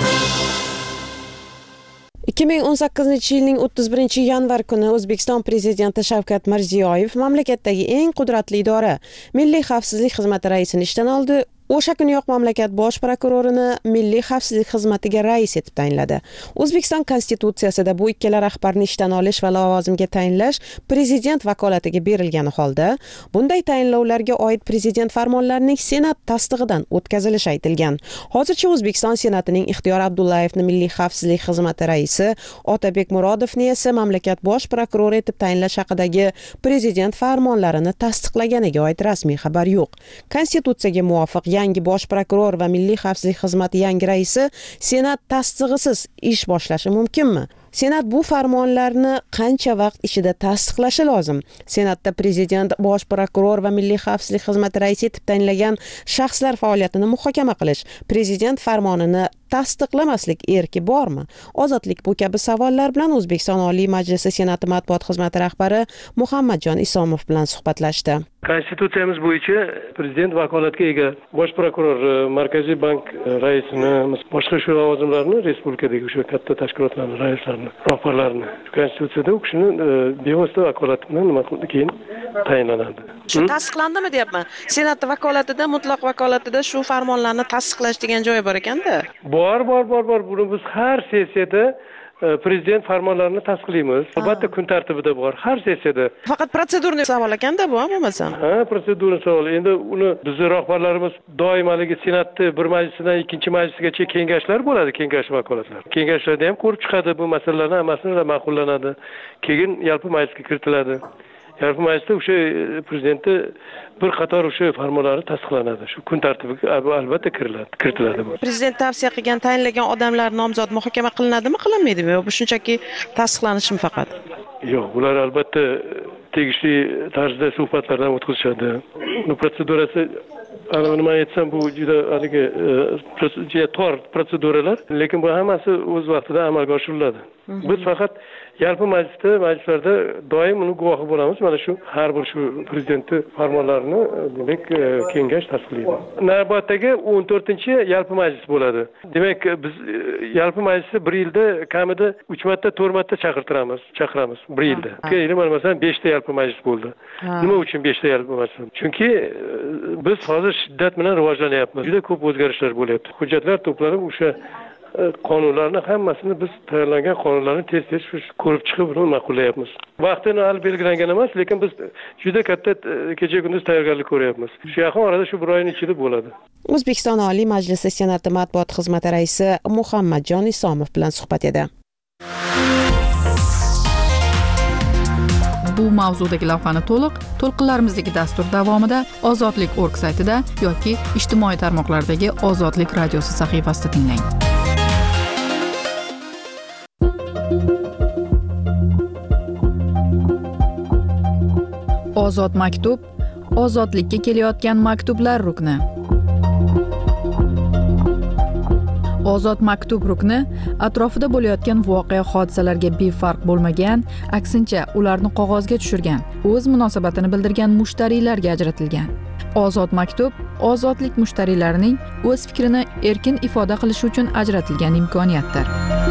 2018-yilning 31-yanvar kuni O'zbekiston prezidenti Shavkat Mirziyoyev mamlakatdagi eng qudratli idora Milliy xavfsizlik xizmati raisini ishdan oldi. O'sha kuniyoq mamlakat bosh prokurorini Milliy xavfsizlik xizmatiga rais etib tayinladi. O'zbekiston konstitutsiyasida bu ikkala rahbarni ishdan olish va lavozimga tayinlash prezident vakolatiga berilgani holda, bunday tayinlovlarga oid prezident farmonlarining Senat tasdig'idan o'tkazilishi aytilgan. Hozircha O'zbekiston Senatining Ixtiyor Abdullayevni Milliy xavfsizlik xizmati raisi, Otabek Murodovni esa mamlakat bosh prokurori etib tayinlash haqidagi prezident farmonlarini tasdiqlaganiga oid rasmiy xabar yo'q. Konstitutsiyaga muvofiq yangi bosh prokuror va Milliy xavfsizlik xizmati yangi raisi Senat tasdig'isiz ish boshlashi mumkinmi? Senat bu farmonlarni qancha vaqt ichida tasdiqlashi lozim? Senatda prezident, bosh prokuror va Milliy xavfsizlik xizmati raisi etib tayinlagan shaxslar faoliyatini muhokama qilish, prezident farmonini tasdiqlamaslik erki bormi? Ozodlik bu kabi savollar bilan O'zbekiston Oliy Majlisi Senati matbuot xizmati rahbari Muhammadjon Isomov bilan suhbatlashdi. Konstitutsiyamiz bo'yicha prezident vakolatga ega bosh prokuror, Markaziy bank raisini, boshqa shu lavozimlarni respublikadagi o'sha katta tashkilotlarning raislarini, rahbarlarini konstitutsiyada u kishini bevosita vakolati bilan nima qildi keyin tayinlanadi. Shu tasdiqlandimi deyapman. Senat vakolatida, mutlaq vakolatida shu farmonlarni tasdiqlash degan joyi bor ekanda. Bor. Buni biz har sessiyada prezident farmonlarini tasdiqlaymiz. Albatta kun tartibida bor har sessiyada. Faqat protsedurni savol ekanda bu, bo'lmasam. Protsedurni savol. Endi uni bizning rahbarlarimiz doimaligi Senatni bir majlisidan ikkinchi majlisgacha kengashlar bo'ladi, kengash vakolatlar. Kengashlarda ham ko'rib chiqadi bu masalalarni, hammasini ma'qullanadi. Keyin yalpi majlisga kiritiladi. yalpi majlisda o'sha prezidentni bir qator o'sha farmonlari tasdiqlanadi. Shu kun tartibiga albatta kiritiladi. Prezident tavsiya qilgan, tayinlagan odamlar nomzod muhokama qilinadimi, qilinmaydimi? Yo, bu shunchaki tasdiqlanishmi faqat? Yo'q, bular albatta tegishli tarzda suhbatlardan o'tkazishadi. Uni protsedurasi nima aytsam, bu juda tor protseduralar, lekin bu hammasi o'z vaqtida amalga oshiriladi. Biz faqat yalpi majlislarda doim uni guvohi bo'lamiz. Mana shu har bir shu prezidentni farmonlarini demak kengash tasdiqlaydi. Navbatdagi 14-yalpi majlis bo'ladi. Demak biz yalpi majlisni bir yilda kamida 3 marta, 4 marta chaqiramiz bir yilda. Masalan 5 ta yalpi majlis bo'ldi. Nima uchun 5 ta yalpi majlis? Chunki biz hozir shiddat bilan rivojlanyapmiz. Juda ko'p o'zgarishlar bo'lyapti. Hujjatlar to'planib o'sha qonunlarni hammasini biz tayyorlangan qonunlarni tez ko'rib chiqib uni ma'qullayapmiz. Vaqtini hali belgilangan emas, lekin biz juda katta kecha kunduz tayyorgarlik ko'ryapmiz. Shu yaqin orada shu bir oyning ichida bo'ladi. O'zbekiston Oliy Majlisi Senati matbuot xizmati raisi Muhammadjon Isomov bilan suhbat edi. Bu mavzudagi lavhani to'lqinlarimizdagi dastur davomida ozodlik.org saytida yoki ijtimoiy tarmoqlardagi Ozodlik radiosi sahifasida tinglang. Ozod maktub, ozodlikka kelayotgan maktublar rukni. Ozod maktub rukni atrofida bo'layotgan voqea hodisalarga befarq bo'lmagan, aksincha ularni qog'ozga tushirgan, o'z munosabatini bildirgan mushtariylarga ajratilgan. Ozod maktub ozodlik mushtariylarining o'z fikrini erkin ifoda qilishi uchun ajratilgan imkoniyatdir.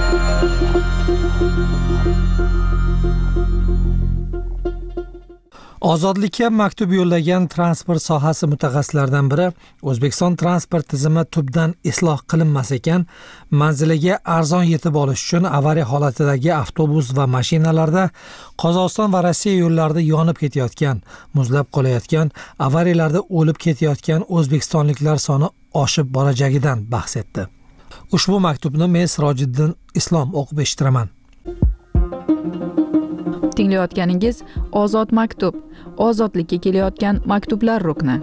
Ozodlikka maktub yo'llagan transport sohasi mutaxassislaridan biri O'zbekiston transport tizimi tubdan isloh qilinmas ekan, manziliga arzon yetib olish uchun avariya holatidagi avtobus va mashinalarda Qozog'iston va Rossiya yo'llarida yonib ketayotgan, muzlab qolayotgan, avariyalarda o'lib ketayotgan o'zbekistonliklar soni oshib borajagidan bahs etdi. Ushbu maktubni men Sirojiddin Islom o'qib eshitiraman. Tinglayotganingiz Ozod maktub, ozodlikka kelayotgan maktublar rukni.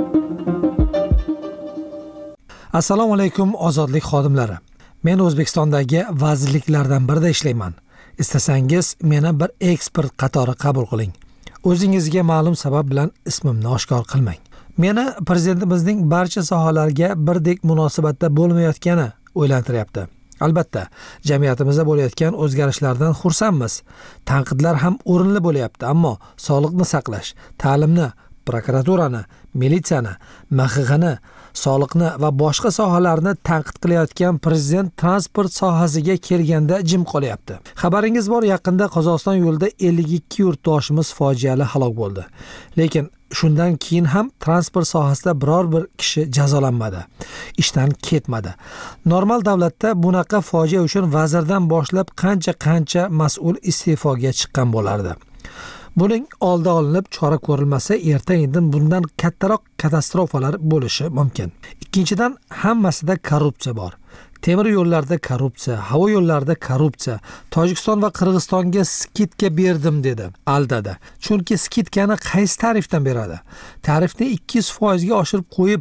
Assalomu alaykum ozodlik xodimlari. Men O'zbekistondagi vazirliklardan birida ishlayman. Istasangiz meni bir ekspert qatori qabul qiling. O'zingizga ma'lum sabab bilan ismimni oshkor qilmang. Meni prezidentimizning barcha sohalarga birdek munosabatda bo'lmayotgani o'ylantiryapti. Albatta, jamiyatimizda bo'layotgan o'zgarishlardan xursandmiz. Tanqidlar ham o'rinli bo'layapti, ammo sog'liqni saqlash, ta'limni, prokuraturani, militsiyani, MXXni, soliqni va boshqa sohalarni tanqid qilayotgan prezident transport sohasiga kelganda jim qolyapti. Xabaringiz bor, yaqinda Qozog'iston yo'lida 52 yurtdoshimiz fojiali halok bo'ldi. Lekin shundan keyin ham transport sohasida biror bir kishi jazolanmadi, ishdan ketmadi. Normal davlatda bunaqa fojia uchun vazirdan boshlab qancha mas'ul iste'foga chiqqan bo'lardi. Buning oldi olinib, chora ko'rilmasa, erta-indin bundan kattaroq katastrofalar bo'lishi mumkin. Ikkinchidan, hammasida korrupsiya bor. Temir yo'llarda korrupsiya, havo yo'llarida korrupsiya. Tojikiston va Qirg'izistonga skitka berdim dedi, aldadi. Chunki skitkani qaysi tarifdan beradi? Tarifni 200% ga oshirib qo'yib,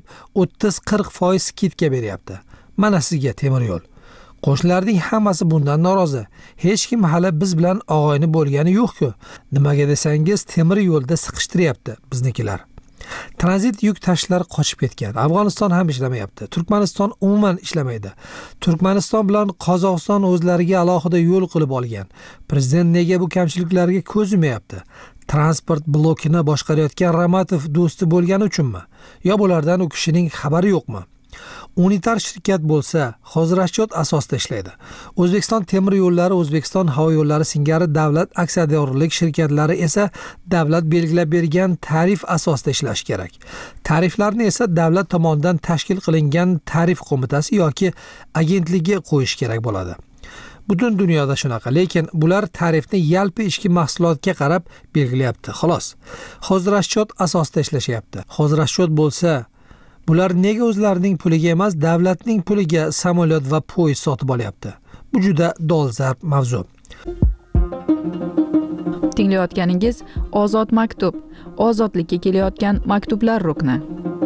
30-40% skitka beryapti. Mana sizga temir yo'l. Qo'shnilarning hammasi bundan norozi. Hech kim hali biz bilan og'ayni bo'lgani yo'q-ku. Nimaga desangiz, temir yo'lda siqishtiryapti biznikilar. Tranzit yuk tashlari qochib ketgan. Afg'oniston ham ishlamayapti. Turkmaniston umuman ishlamaydi. Turkmaniston bilan Qozog'iston o'zlariga alohida yo'l qilib olgan. Prezident nega bu kamchiliklarga ko'z yumayapti? Transport blokini boshqarayotgan Ramatov do'sti bo'lgani uchunmi? Yo bulardan u kishining xabari yo'qmi? Unitar shirkat bo'lsa, hozir raschot asosida ishlaydi. O'zbekiston temir yo'llari, O'zbekiston havo yo'llari singari davlat aksiyadorlik shirkatlari esa davlat belgilab bergan tarif asosida ishlash kerak. Tariflarni esa davlat tomonidan tashkil qilingan tarif qo'mitasi yoki agentligi qo'yish kerak bo'ladi. Butun dunyoda shunaqa, lekin bular tarifni yalpi ichki mahsulotga qarab belgilayapti, xolos. Hozir raschot asosida ishlashyapti. Hozir raschot bo'lsa, bular nega o'zlarining puliga emas, davlatning puliga samolyot va poyezd sotib olyapti? Bu juda dolzarb mavzu. Tinglayotganingiz Ozod maktub, ozodlikka kelayotgan maktublar rukni.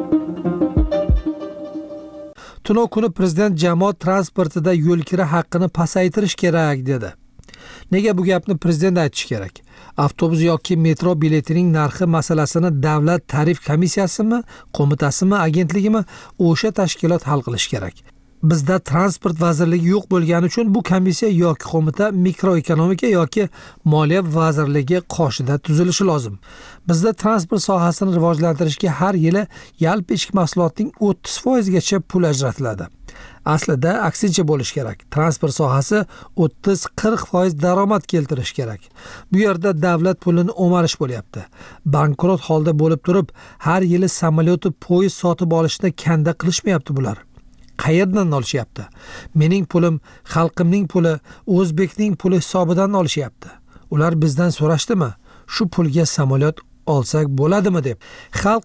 Tunov kuni prezident jamoat transportida yo'l kira haqqini pasaytirish kerak dedi. Nega bu gapni prezident aytishi kerak? Avtobus yoki metro biletining narxi masalasini davlat tarif komissiyasimi, qo'mitasimi, agentligimi o'sha tashkilot hal qilishi kerak. Bizda transport vazirligi yo'q bo'lgani uchun bu komissiya yoki qo'mita mikroekonomika yoki moliya vazirligi qoshida tuzilishi lozim. Bizda transport sohasini rivojlantirishga har yili yalpi ichki mahsulotning 30% gacha pul ajratiladi. Aslida aksincha bo'lish kerak. Transport sohasi 30-40% daromad keltirish kerak. Bu yerda davlat pulini o'marish bo'lyapti. Bankrot holda bo'lib turib, har yili samolyot, poyezd sotib olishni kanda qilishmayapti bular. Qayerdan olishyapti? Mening pulim, xalqimning puli, o'zbekning puli hisobidan olishyapti. Ular bizdan so'rashdimi? Shu pulga samolyot olsak bo'ladimi deb. Xalq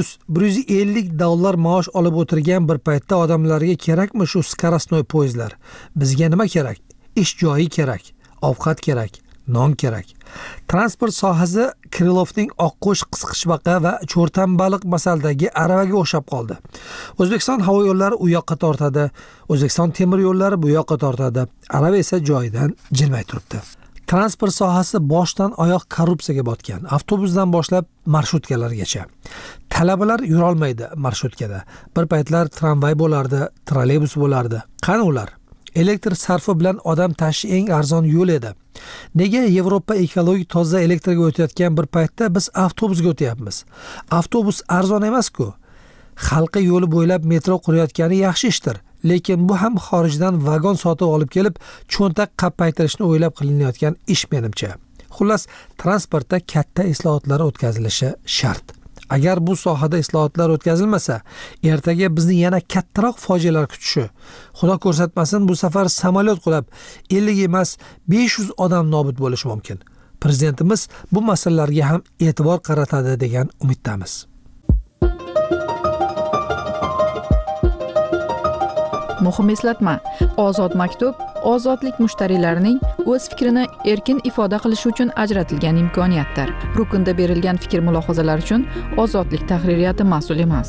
100-150 dollar maosh olib o'tirgan bir paytda odamlarga kerakmi shu skarasnoy poyezdlar? Bizga nima kerak? Ish joyi kerak, ovqat kerak, non kerak. Transport sohasi Krilovning oqqush, qisqichbaqa va cho'rtanbaliq masaladagi aravaga o'xshab qoldi. O'zbekiston havo yo'llari u yoqqa tortadi, O'zbekiston temir yo'llari bu yoqqa tortadi. Arava esa joyidan jilmay turibdi. Transport sohasi boshdan oyoq korrupsiyaga botgan. Avtobusdan boshlab marshutkalargacha. Talabalar yura olmaydi marshutkada. Bir paytlar tramvay bo'lardi, trolleybus bo'lardi. Qani ular? Elektr sarfi bilan odam tashish eng arzon yo'l edi. Nega Yevropa ekologik toza elektrga o'tayotgan bir paytda biz avtobusga o'tyapmiz? Avtobus arzon emas-ku. Xalqi yo'li bo'ylab metro qurayotgani yaxshi ishdir. Lekin bu ham xorijdan vagon sotib olib kelib, cho'ntak qappaytirishni o'ylab qilinayotgan ish menimcha. Xullas, transportda katta islohotlar o'tkazilishi shart. Agar bu sohada islohotlar o'tkazilmasa, ertaga bizni yana kattaroq fojialar kutishi. Xudo ko'rsatmasin, bu safar samolyot qulab 50 emas 500 odam nobud bo'lishi mumkin. Prezidentimiz bu masalalarga ham e'tibor qaratadi degan umiddamiz. Muhim eslatma. Ozod maktub ozodlik mushtariylarining o'z fikrini erkin ifoda qilishi uchun ajratilgan imkoniyatdir. Rukunda berilgan fikr-mulohazalar uchun Ozodlik tahririyati mas'ul emas.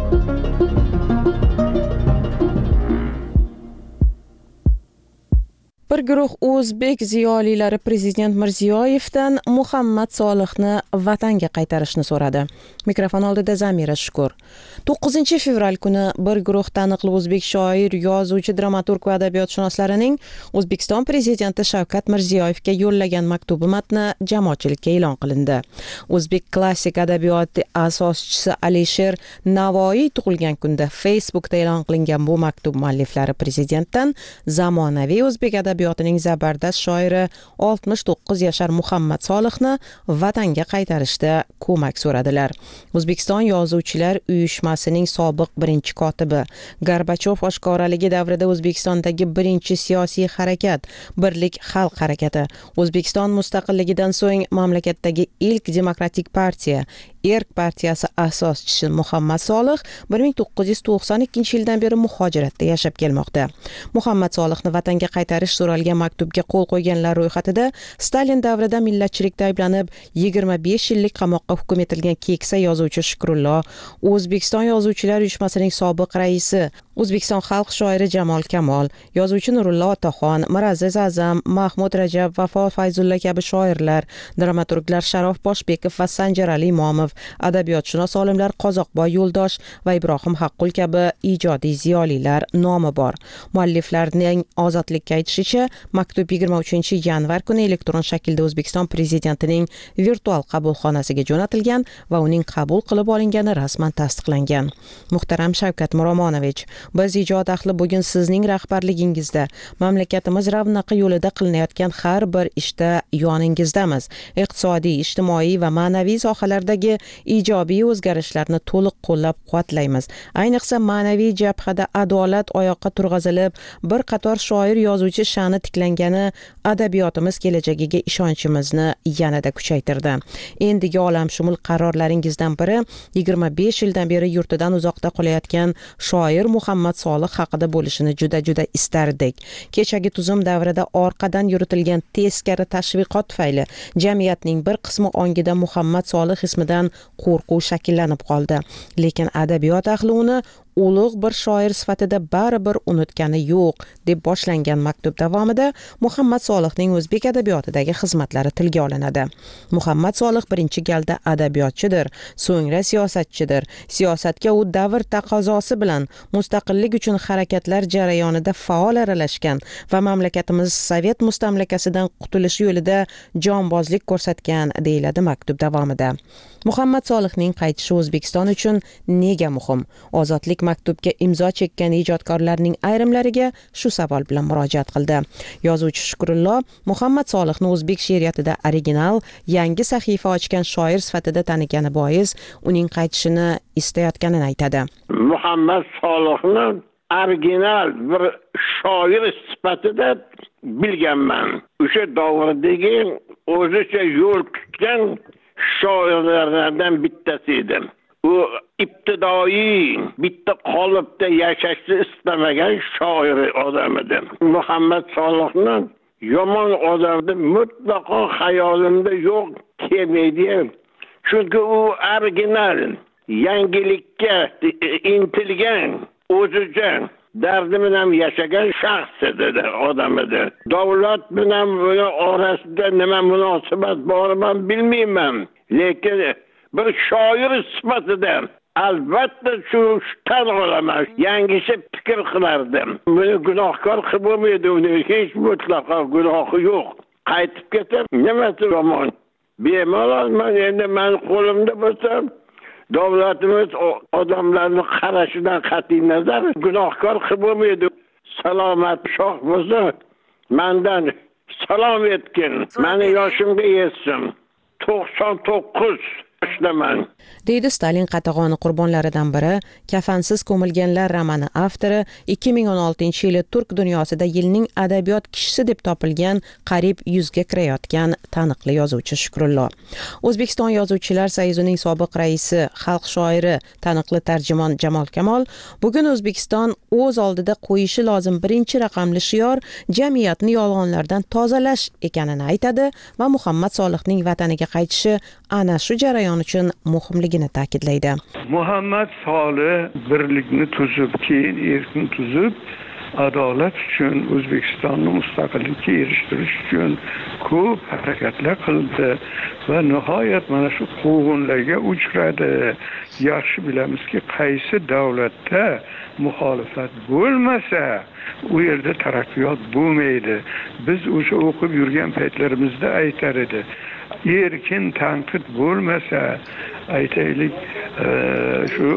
Bir guruh o'zbek ziyolilari prezident Mirziyoyevdan Muhammad Solihni vatanga qaytarishni so'radi. Mikrofon oldida Zamira Shukur. 9-fevral kuni bir guruh taniqli o'zbek shoir, yozuvchi, dramaturg va adabiyotshunoslarining O'zbekiston prezidenti Shavkat Mirziyoyevga yo'llagan maktubi matni jamoatchilikka e'lon qilindi. O'zbek klassik adabiyoti asoschisi Alisher Navoiy tug'ilgan kunda Facebookda e'lon qilingan bu maktub mualliflari prezidentdan zamonaviy o'zbek adabiyotining zabardast shoiri 69 yashar Muhammad Solihni vatanga qaytarishda ko'mak so'radilar. O'zbekiston Yozuvchilar uyushmasining sobiq birinchi kotibi, Gorbachov oshkoraligi davrida O'zbekistondagi birinchi siyosiy harakat, Birlik xalq harakati, O'zbekiston mustaqilligidan so'ng mamlakatdagi ilk demokratik partiya, Erk partiyasi asoschisi Muhammad Solih 1992-yildan beri muhojiratda yashab kelmoqda. Muhammad Solihni vatanga qaytarish so'ralgan maktubga qo'l qo'yganlar ro'yxatida Stalin davrida millatchilikda ayblanib 25 yillik qamoqqa hukm etilgan keksa yozuvchi Shukrullo, O'zbekiston Yozuvchilar uyushmasining sobiq raisi, O'zbekiston xalq shoiri Jamol Kamol, yozuvchi Nurullo Otaxon, Miraziz Azam, Mahmud Rajab, Vafo Fayzulla kabi shoirlar, dramaturglar Sharof Boshbekov va Sanjarali Imomov, adabiyotshunos olimlar Qozoqboy Yo'ldosh va Ibrohim Haqqul kabi ijodiy ziyolilar nomi bor. Mualliflarning ozodlikka aytishicha, maktub 23-yanvar kuni elektron shaklda O'zbekiston prezidentining virtual qabulxonasiga jo'natilgan va uning qabul qilib olingani rasman tasdiqlangan. Muhtaram Shavkat Miromonovich, biz ijod ahli bugun sizning rahbarligingizda mamlakatimiz ravnaqi yo'lida qilinayotgan har bir ishda yoningizdamiz. Iqtisodiy, ijtimoiy va ma'naviy sohalardagi ijobiy o'zgarishlarni to'liq qo'llab-quvvatlaymiz. Ayniqsa ma'naviy jabhada adolat oyoqqa turg'azilib, bir qator shoir yozuvchi sha'ni tiklangani adabiyotimiz kelajagiga ishonchimizni yanada kuchaytirdi. Endigi olamshumul qarorlaringizdan biri 25 yildan beri yurtidan uzoqda qolayotgan shoir Muhammad Solih haqida bo'lishini juda istardik. Kechagi tuzum davrida orqadan yuritilgan teskari tashviqot tufayli jamiyatning bir qismi ongida Muhammad Solih ismidan qo'rquv shakllanib qoldi. Lekin adabiyot ahli uni ulug' bir shoir sifatida baribir unutgani yo'q deb boshlangan maktub davomida Muhammad Solihning o'zbek adabiyotidagi xizmatlari tilga olinadi. Muhammad Solih birinchi galda adabiyotchidir, so'ngra siyosatchidir. Siyosatga u davr taqozosi bilan mustaqillik uchun harakatlar jarayonida faol aralashgan va mamlakatimiz Sovet mustamlakasidan qutulish yo'lida jonbozlik ko'rsatgan deyiladi maktub davomida. Muhammad Solihning qaytishi O'zbekiston uchun nega muhim? Ozodlik maktubga imzo chekkan ijodkorlarning ayrimlariga shu savol bilan murojaat qildi. Yozuvchi Shukrullo Muhammad Solihni o'zbek she'riyatida original, yangi sahifa ochgan shoir sifatida tanigani bois uning qaytishini istayotganini aytadi. Muhammad Solihni original bir shoir sifatida bilganman. O'sha davrdagi o'zicha yo'l tutgan shoirlardan bittasi edi. U ibtidoiy bitta qolipda yashashni istamagan shoir odam edi. Muhammad Solihni yomon odamni mutlaqo xayolimda yo'q kelmaydi. Chunki u original, yangilikka intilgan, o'zicha dardi bilan yashagan shaxs edi, odam edi. Davlat bilan buni orasida nima munosabat bor men bilmayman. Lekin bir shoir sifatida albatta shu tan olaman. Yangicha fikr qilardim. Buni gunohkor qilib bo'lmaydi, uni hech mutlaqo gunohi yo'q. Qaytib ketib, nimasi yomon? Bemalol men qo'limda bo'lsa davlatimiz odamlarni qarashidan qat'iy nazar gunohkor qilib bo'lmaydi. Salomat shoh bo'lsa mendan salom etgin. Meni yoshimga yetsin. 99 yoshdaman. deydi Stalin qatag'oni qurbonlaridan biri, Kafansiz ko'milganlar romani avtori 2016-yili turk dunyosida yilning adabiyot kishisi deb topilgan qariyb 100 ga kirayotgan taniqli yozuvchi Shukrullo. O'zbekiston Yozuvchilar Soyuzining sobiq raisi, xalq shoiri, taniqli tarjimon Jamol Kamol bugun O'zbekiston o'z oldida qo'yishi lozim birinchi raqamli shior jamiyatni yolg'onlardan tozalash ekanini aytadi va Muhammad Solihning vataniga qaytishi ana shu jarayon uchun muhimligini ta'kidlaydi. Muhammad Solih birlikni tuzib, keyin erkin tuzib, adolat uchun, O'zbekistonni mustaqillikka erishtirish uchun ko'p harakatlar qildi va nihoyat mana shu quvg'inlarga uchradi. Yaxshi bilamizki, qaysi davlatda muxolifat bo'lmasa, u yerda taraqqiyot bo'lmaydi. Biz o'sha o'qib yurgan paytlarimizda aytar edi. Erkin tanqid bo'lmasa, aytaylik, shu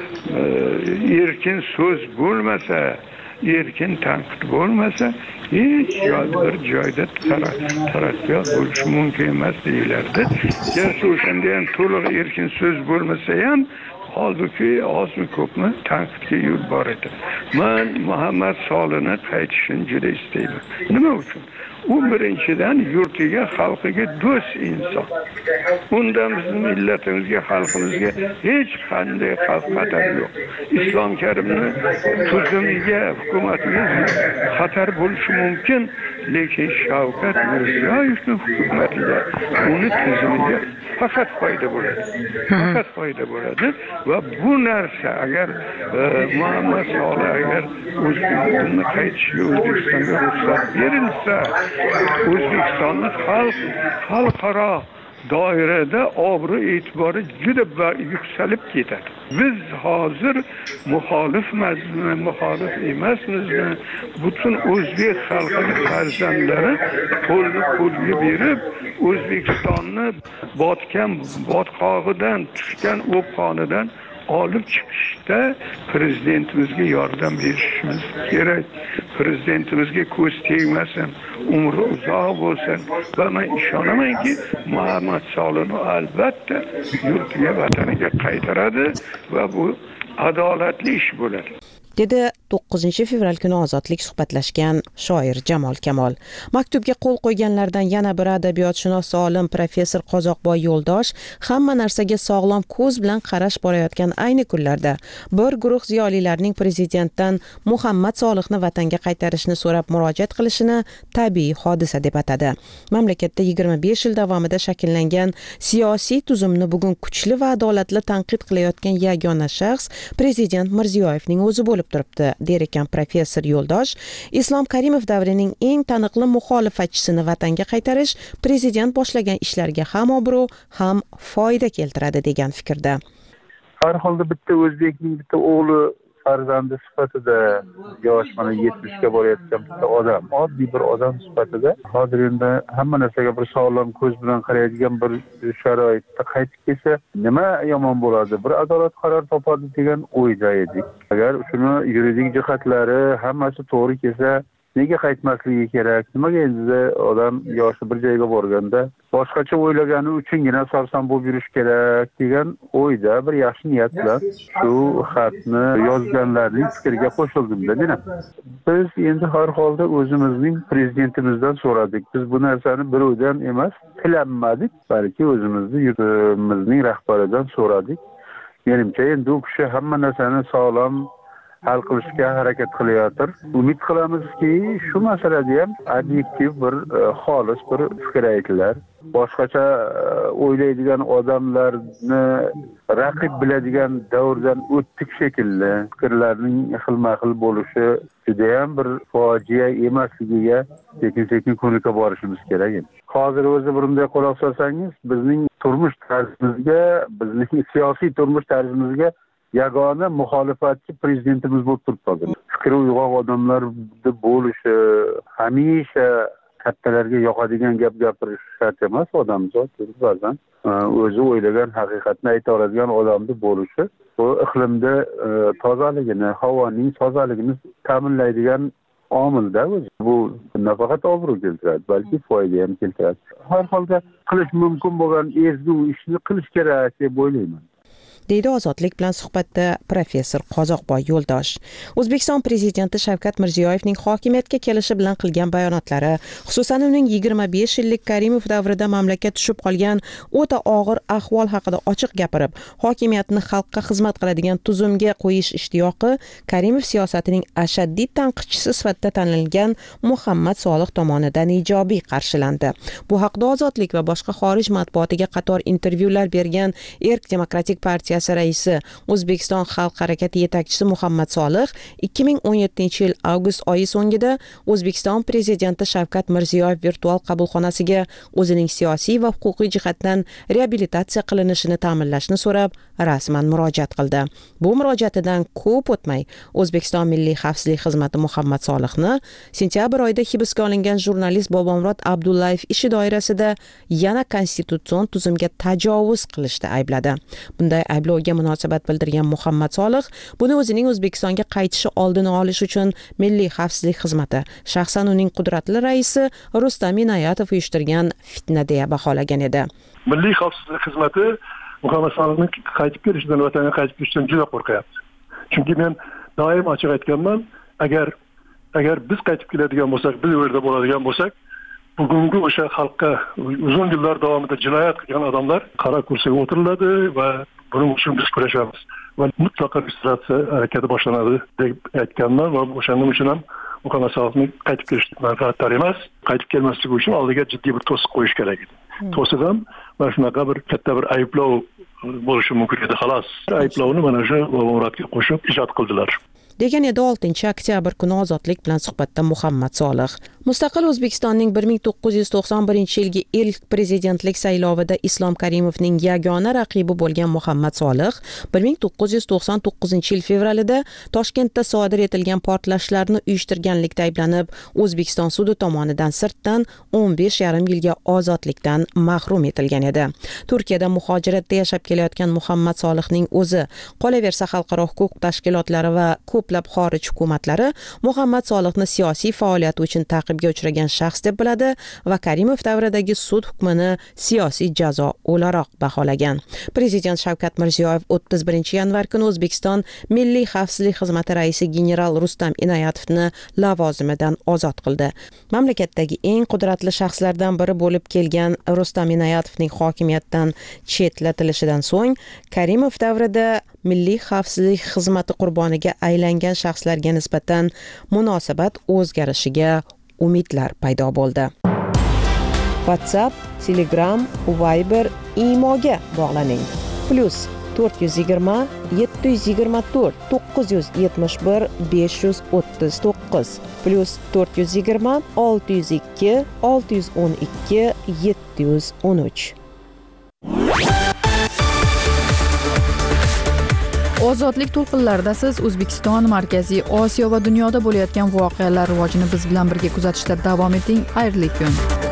erkin so'z bo'lmasa, erkin tanqid bo'lmasa, hech bir joyda taraqqiyot bo'lishi mumkin emas deyilardi. Garchi o'shanda ham to'liq erkin so'z bo'lmasa ham, holbuki ozmi ko'pmi tanqidga yo'l bor edi. Men Muhammad Solihni qaytishini juda istayman. Nima uchun? U birinchidan yurtiga, xalqiga do'st inson. Undan bizning millatimizga, xalqimizga hech qanday xavf-xatar yo'q. Islom Karimni tuzumiga, hukumatiga xatar bo'lishi mumkin, lekin Shavkat Mirziyoyevning hukumatiga, uni tuzumiga faqat foyda bo'ladi. Faqat foyda bo'ladi va bu narsa agar Muhammad Solih agar O'zbekistonga qaytishiga O'zbekistonga ruxsat berilsa, O'zbekistonning xalqaro doirada obro' e'tibori juda yuksalib ketadi. Biz hozir muxolifmizmi, muxolif emasmizmi? Butun o'zbek xalqining farzandlari qo'lga berib, O'zbekistonni botgan botqog'idan, tushgan o'pqonidan olib chiqishda prezidentimizga yordam berishimiz kerak. Prezidentimizga ko'z tegmasin, umri uzoq bo'lsin va men ishonamanki, Muhammad Solihni albatta yurtiga, vataniga qaytaradi va bu adolatli ish bo'ladi. dedi 9 fevral kuni Ozodlik suhbatlashgan shoir Jamol Kamol. Maktubga qo'l qo'yganlardan yana biri adabiyotshunos olim professor Qozoqboy Yo'ldosh hamma narsaga sog'lom ko'z bilan qarash borayotgan ayni kunlarda bir guruh ziyolilarning prezidentdan Muhammad Solihni vatanga qaytarishni so'rab murojaat qilishini tabiiy hodisa deb atadi. Mamlakatda 25 yil davomida shakllangan siyosiy tuzumni bugun kuchli va adolatli tanqid qilayotgan yagona shaxs prezident Mirziyoyevning o'zi bo'lib turibdi, der ekan professor Yo'ldosh. Islom Karimov davrining eng taniqli muxolifatchisini vatanga qaytarish prezident boshlagan ishlarga ham obro' ham foyda keltiradi degan fikrda. Har holda bitta o'zbekning bitta o'g'li farzandi sifatida yosh mana 70 ga borayotgan bitta odam, oddiy bir odam sifatida hozir endi hamma narsaga bir sog'lom ko'z bilan qaraydigan bir sharoitda qaytib kelsa nima yomon bo'ladi? Bir adolat qaror topadi degan o'yda edik. Agar shuni yuridik jihatlari hammasi to'g'ri kelsa, nega qaytmasligi kerak? Nimaga endi odam yoshi bir joyga borganda boshqacha o'ylagani uchungina sarson bo'lib yurish kerak degan o'yda bir yaxshi niyat bilan shu xatni yozganlarning fikriga qo'shildim-da men. Biz endi har holda o'zimizning prezidentimizdan so'radik. Biz bu narsani birovdan emas, tilanmadik, balki o'zimizning yurtimizning rahbaridan so'radik. Menimcha endi u kishi hamma narsani sog'lom hal qilishga harakat qilayotir. Umid qilamizki, shu masalada ham obyektiv bir xolis bir fikr aytilar. Boshqacha o'ylaydigan odamlarni raqib biladigan davrdan o'tdik shekilli. Fikrlarning xilma-xil bo'lishi juda ham bir fojia emasligiga sekin-sekin ko'nikib borishimiz kerak. Hozir o'zi bunday quloq solsangiz, bizning turmush tarzimizga, bizning siyosiy turmush tarzimizga yagona muxolifatchi prezidentimiz bo'lib turibdi. Fikri uyg'oq odamlar bo'lishi, hamisha kattalarga yoqadigan gap gapirish shart emas. Odamzod ba'zan o'zi o'ylagan haqiqatni ayta oladigan odamni bo'lishi, bu iqlimda tozaligini, havoning tozaligini ta'minlaydigan omilda o'zi. Bu nafaqat obro' keltiradi, balki foyda ham keltiradi. Har holda qilish mumkin bo'lgan ezgu ishni qilish kerak deb o'ylayman, deydi Ozodlik bilan suhbatda professor Qozoqboy Yo'ldosh. O'zbekiston prezidenti Shavkat Mirziyoyevning hokimiyatga kelishi bilan qilgan bayonotlari, xususan uning 25 yillik Karimov davrida mamlakat tushib qolgan o'ta og'ir ahvol haqida ochiq gapirib, hokimiyatni xalqqa xizmat qiladigan tuzumga qo'yish ishtiyoqi Karimov siyosatining ashaddiy tanqidchisi sifatida tanilgan Muhammad Solih tomonidan ijobiy qarshilandi. Bu haqda Ozodlik va boshqa xorij matbuotiga qator intervyular bergan Erk Demokratik partiya raisi, O'zbekiston xalq harakati yetakchisi Muhammad Solih 2017-yil avgust oyi so'ngida O'zbekiston prezidenti Shavkat Mirziyoyev virtual qabulxonasiga o'zining siyosiy va huquqiy jihatdan reabilitatsiya qilinishini ta'minlashni so'rab rasman murojaat qildi. Bu murojaatidan ko'p o'tmay O'zbekiston Milliy xavfsizlik xizmati Muhammad Solihni sentyabr oyida hibsga olingan jurnalist Bobomurod Abdullayev ishi doirasida yana konstitutsion tuzumga tajovuz qilishda aybladi. Bunday ayblovga munosabat bildirgan Muhammad Solih buni o'zining O'zbekistonga qaytishi oldini olish uchun Milliy xavfsizlik xizmati, shaxsan uning qudratli raisi Rustam Inoyatov uyushtirgan fitna deya baholagan edi. Milliy xavfsizlik xizmati Muhammad Solihning qaytib kelishidan, vatanga qaytib kelishidan juda qo'rqyapti. Chunki men doim ochiq aytganman, agar biz qaytib keladigan bo'lsak, biz u yerda bo'ladigan bo'lsak, bugungi o'sha xalqqa uzun yillar davomida jinoyat qilgan odamlar qora kursiga o'tiriladi va buning uchun biz kurashamiz va mutlaqo restavratsiya harakati boshlanadi deb aytganman va o'shaning uchun ham Muhammad Solihning qaytib kelishi manfaatdor emas, qaytib kelmasligi uchun oldiga jiddiy bir to'siq qo'yish kerak edi. To'siq ham mana shunaqa bir katta bir ayblov bo'lishi mumkin edi, xolos. Ayblovni mana shu Murodga qo'shib ijod qildilar, degan edi 6 oktyabr kuni Ozodlik bilan suhbatda Muhammad Solih. Mustaqil O'zbekistonning 1991-yilgi ilk prezidentlik saylovida Islom Karimovning yagona raqibi bo'lgan Muhammad Solih 1999-yil fevralida Toshkentda sodir etilgan portlashlarni uyushtirganlikda ayblanib, O'zbekiston sudi tomonidan sirtdan 15,5 yilga ozodlikdan mahrum etilgan edi. Turkiyada muhojiratda yashab kelayotgan Muhammad Solihning o'zi, qolaversa xalqaro huquq tashkilotlari va ko'plab xorij hukumatlari Muhammad Solihni siyosiy faoliyati uchun ta'qibga uchragan shaxs deb biladi va Karimov davridagi sud hukmini siyosiy jazo o'laroq baholagan. Prezident Shavkat Mirziyoyev 31-yanvar kuni O'zbekiston Milliy xavfsizlik xizmati raisi general Rustam Inoyatovni lavozimidan ozod qildi. Mamlakatdagi eng qudratli shaxslardan biri bo'lib kelgan Rustam Inoyatovning hokimiyatdan chetlatilishidan so'ng Karimov davrida Milliy xavfsizlik xizmati qurboniga aylangan shaxslarga nisbatan munosabat o'zgarishiga umidlar paydo bo'ldi. WhatsApp, Telegram, Viber, Imoga bog'laning. +420 724 971 539 +420 602 612 713. Ozodlik to'lqinlarida siz O'zbekiston, Markaziy Osiyo va dunyoda bo'layotgan voqealar rivojini biz bilan birga kuzatishda davom eting. Xayrli kun.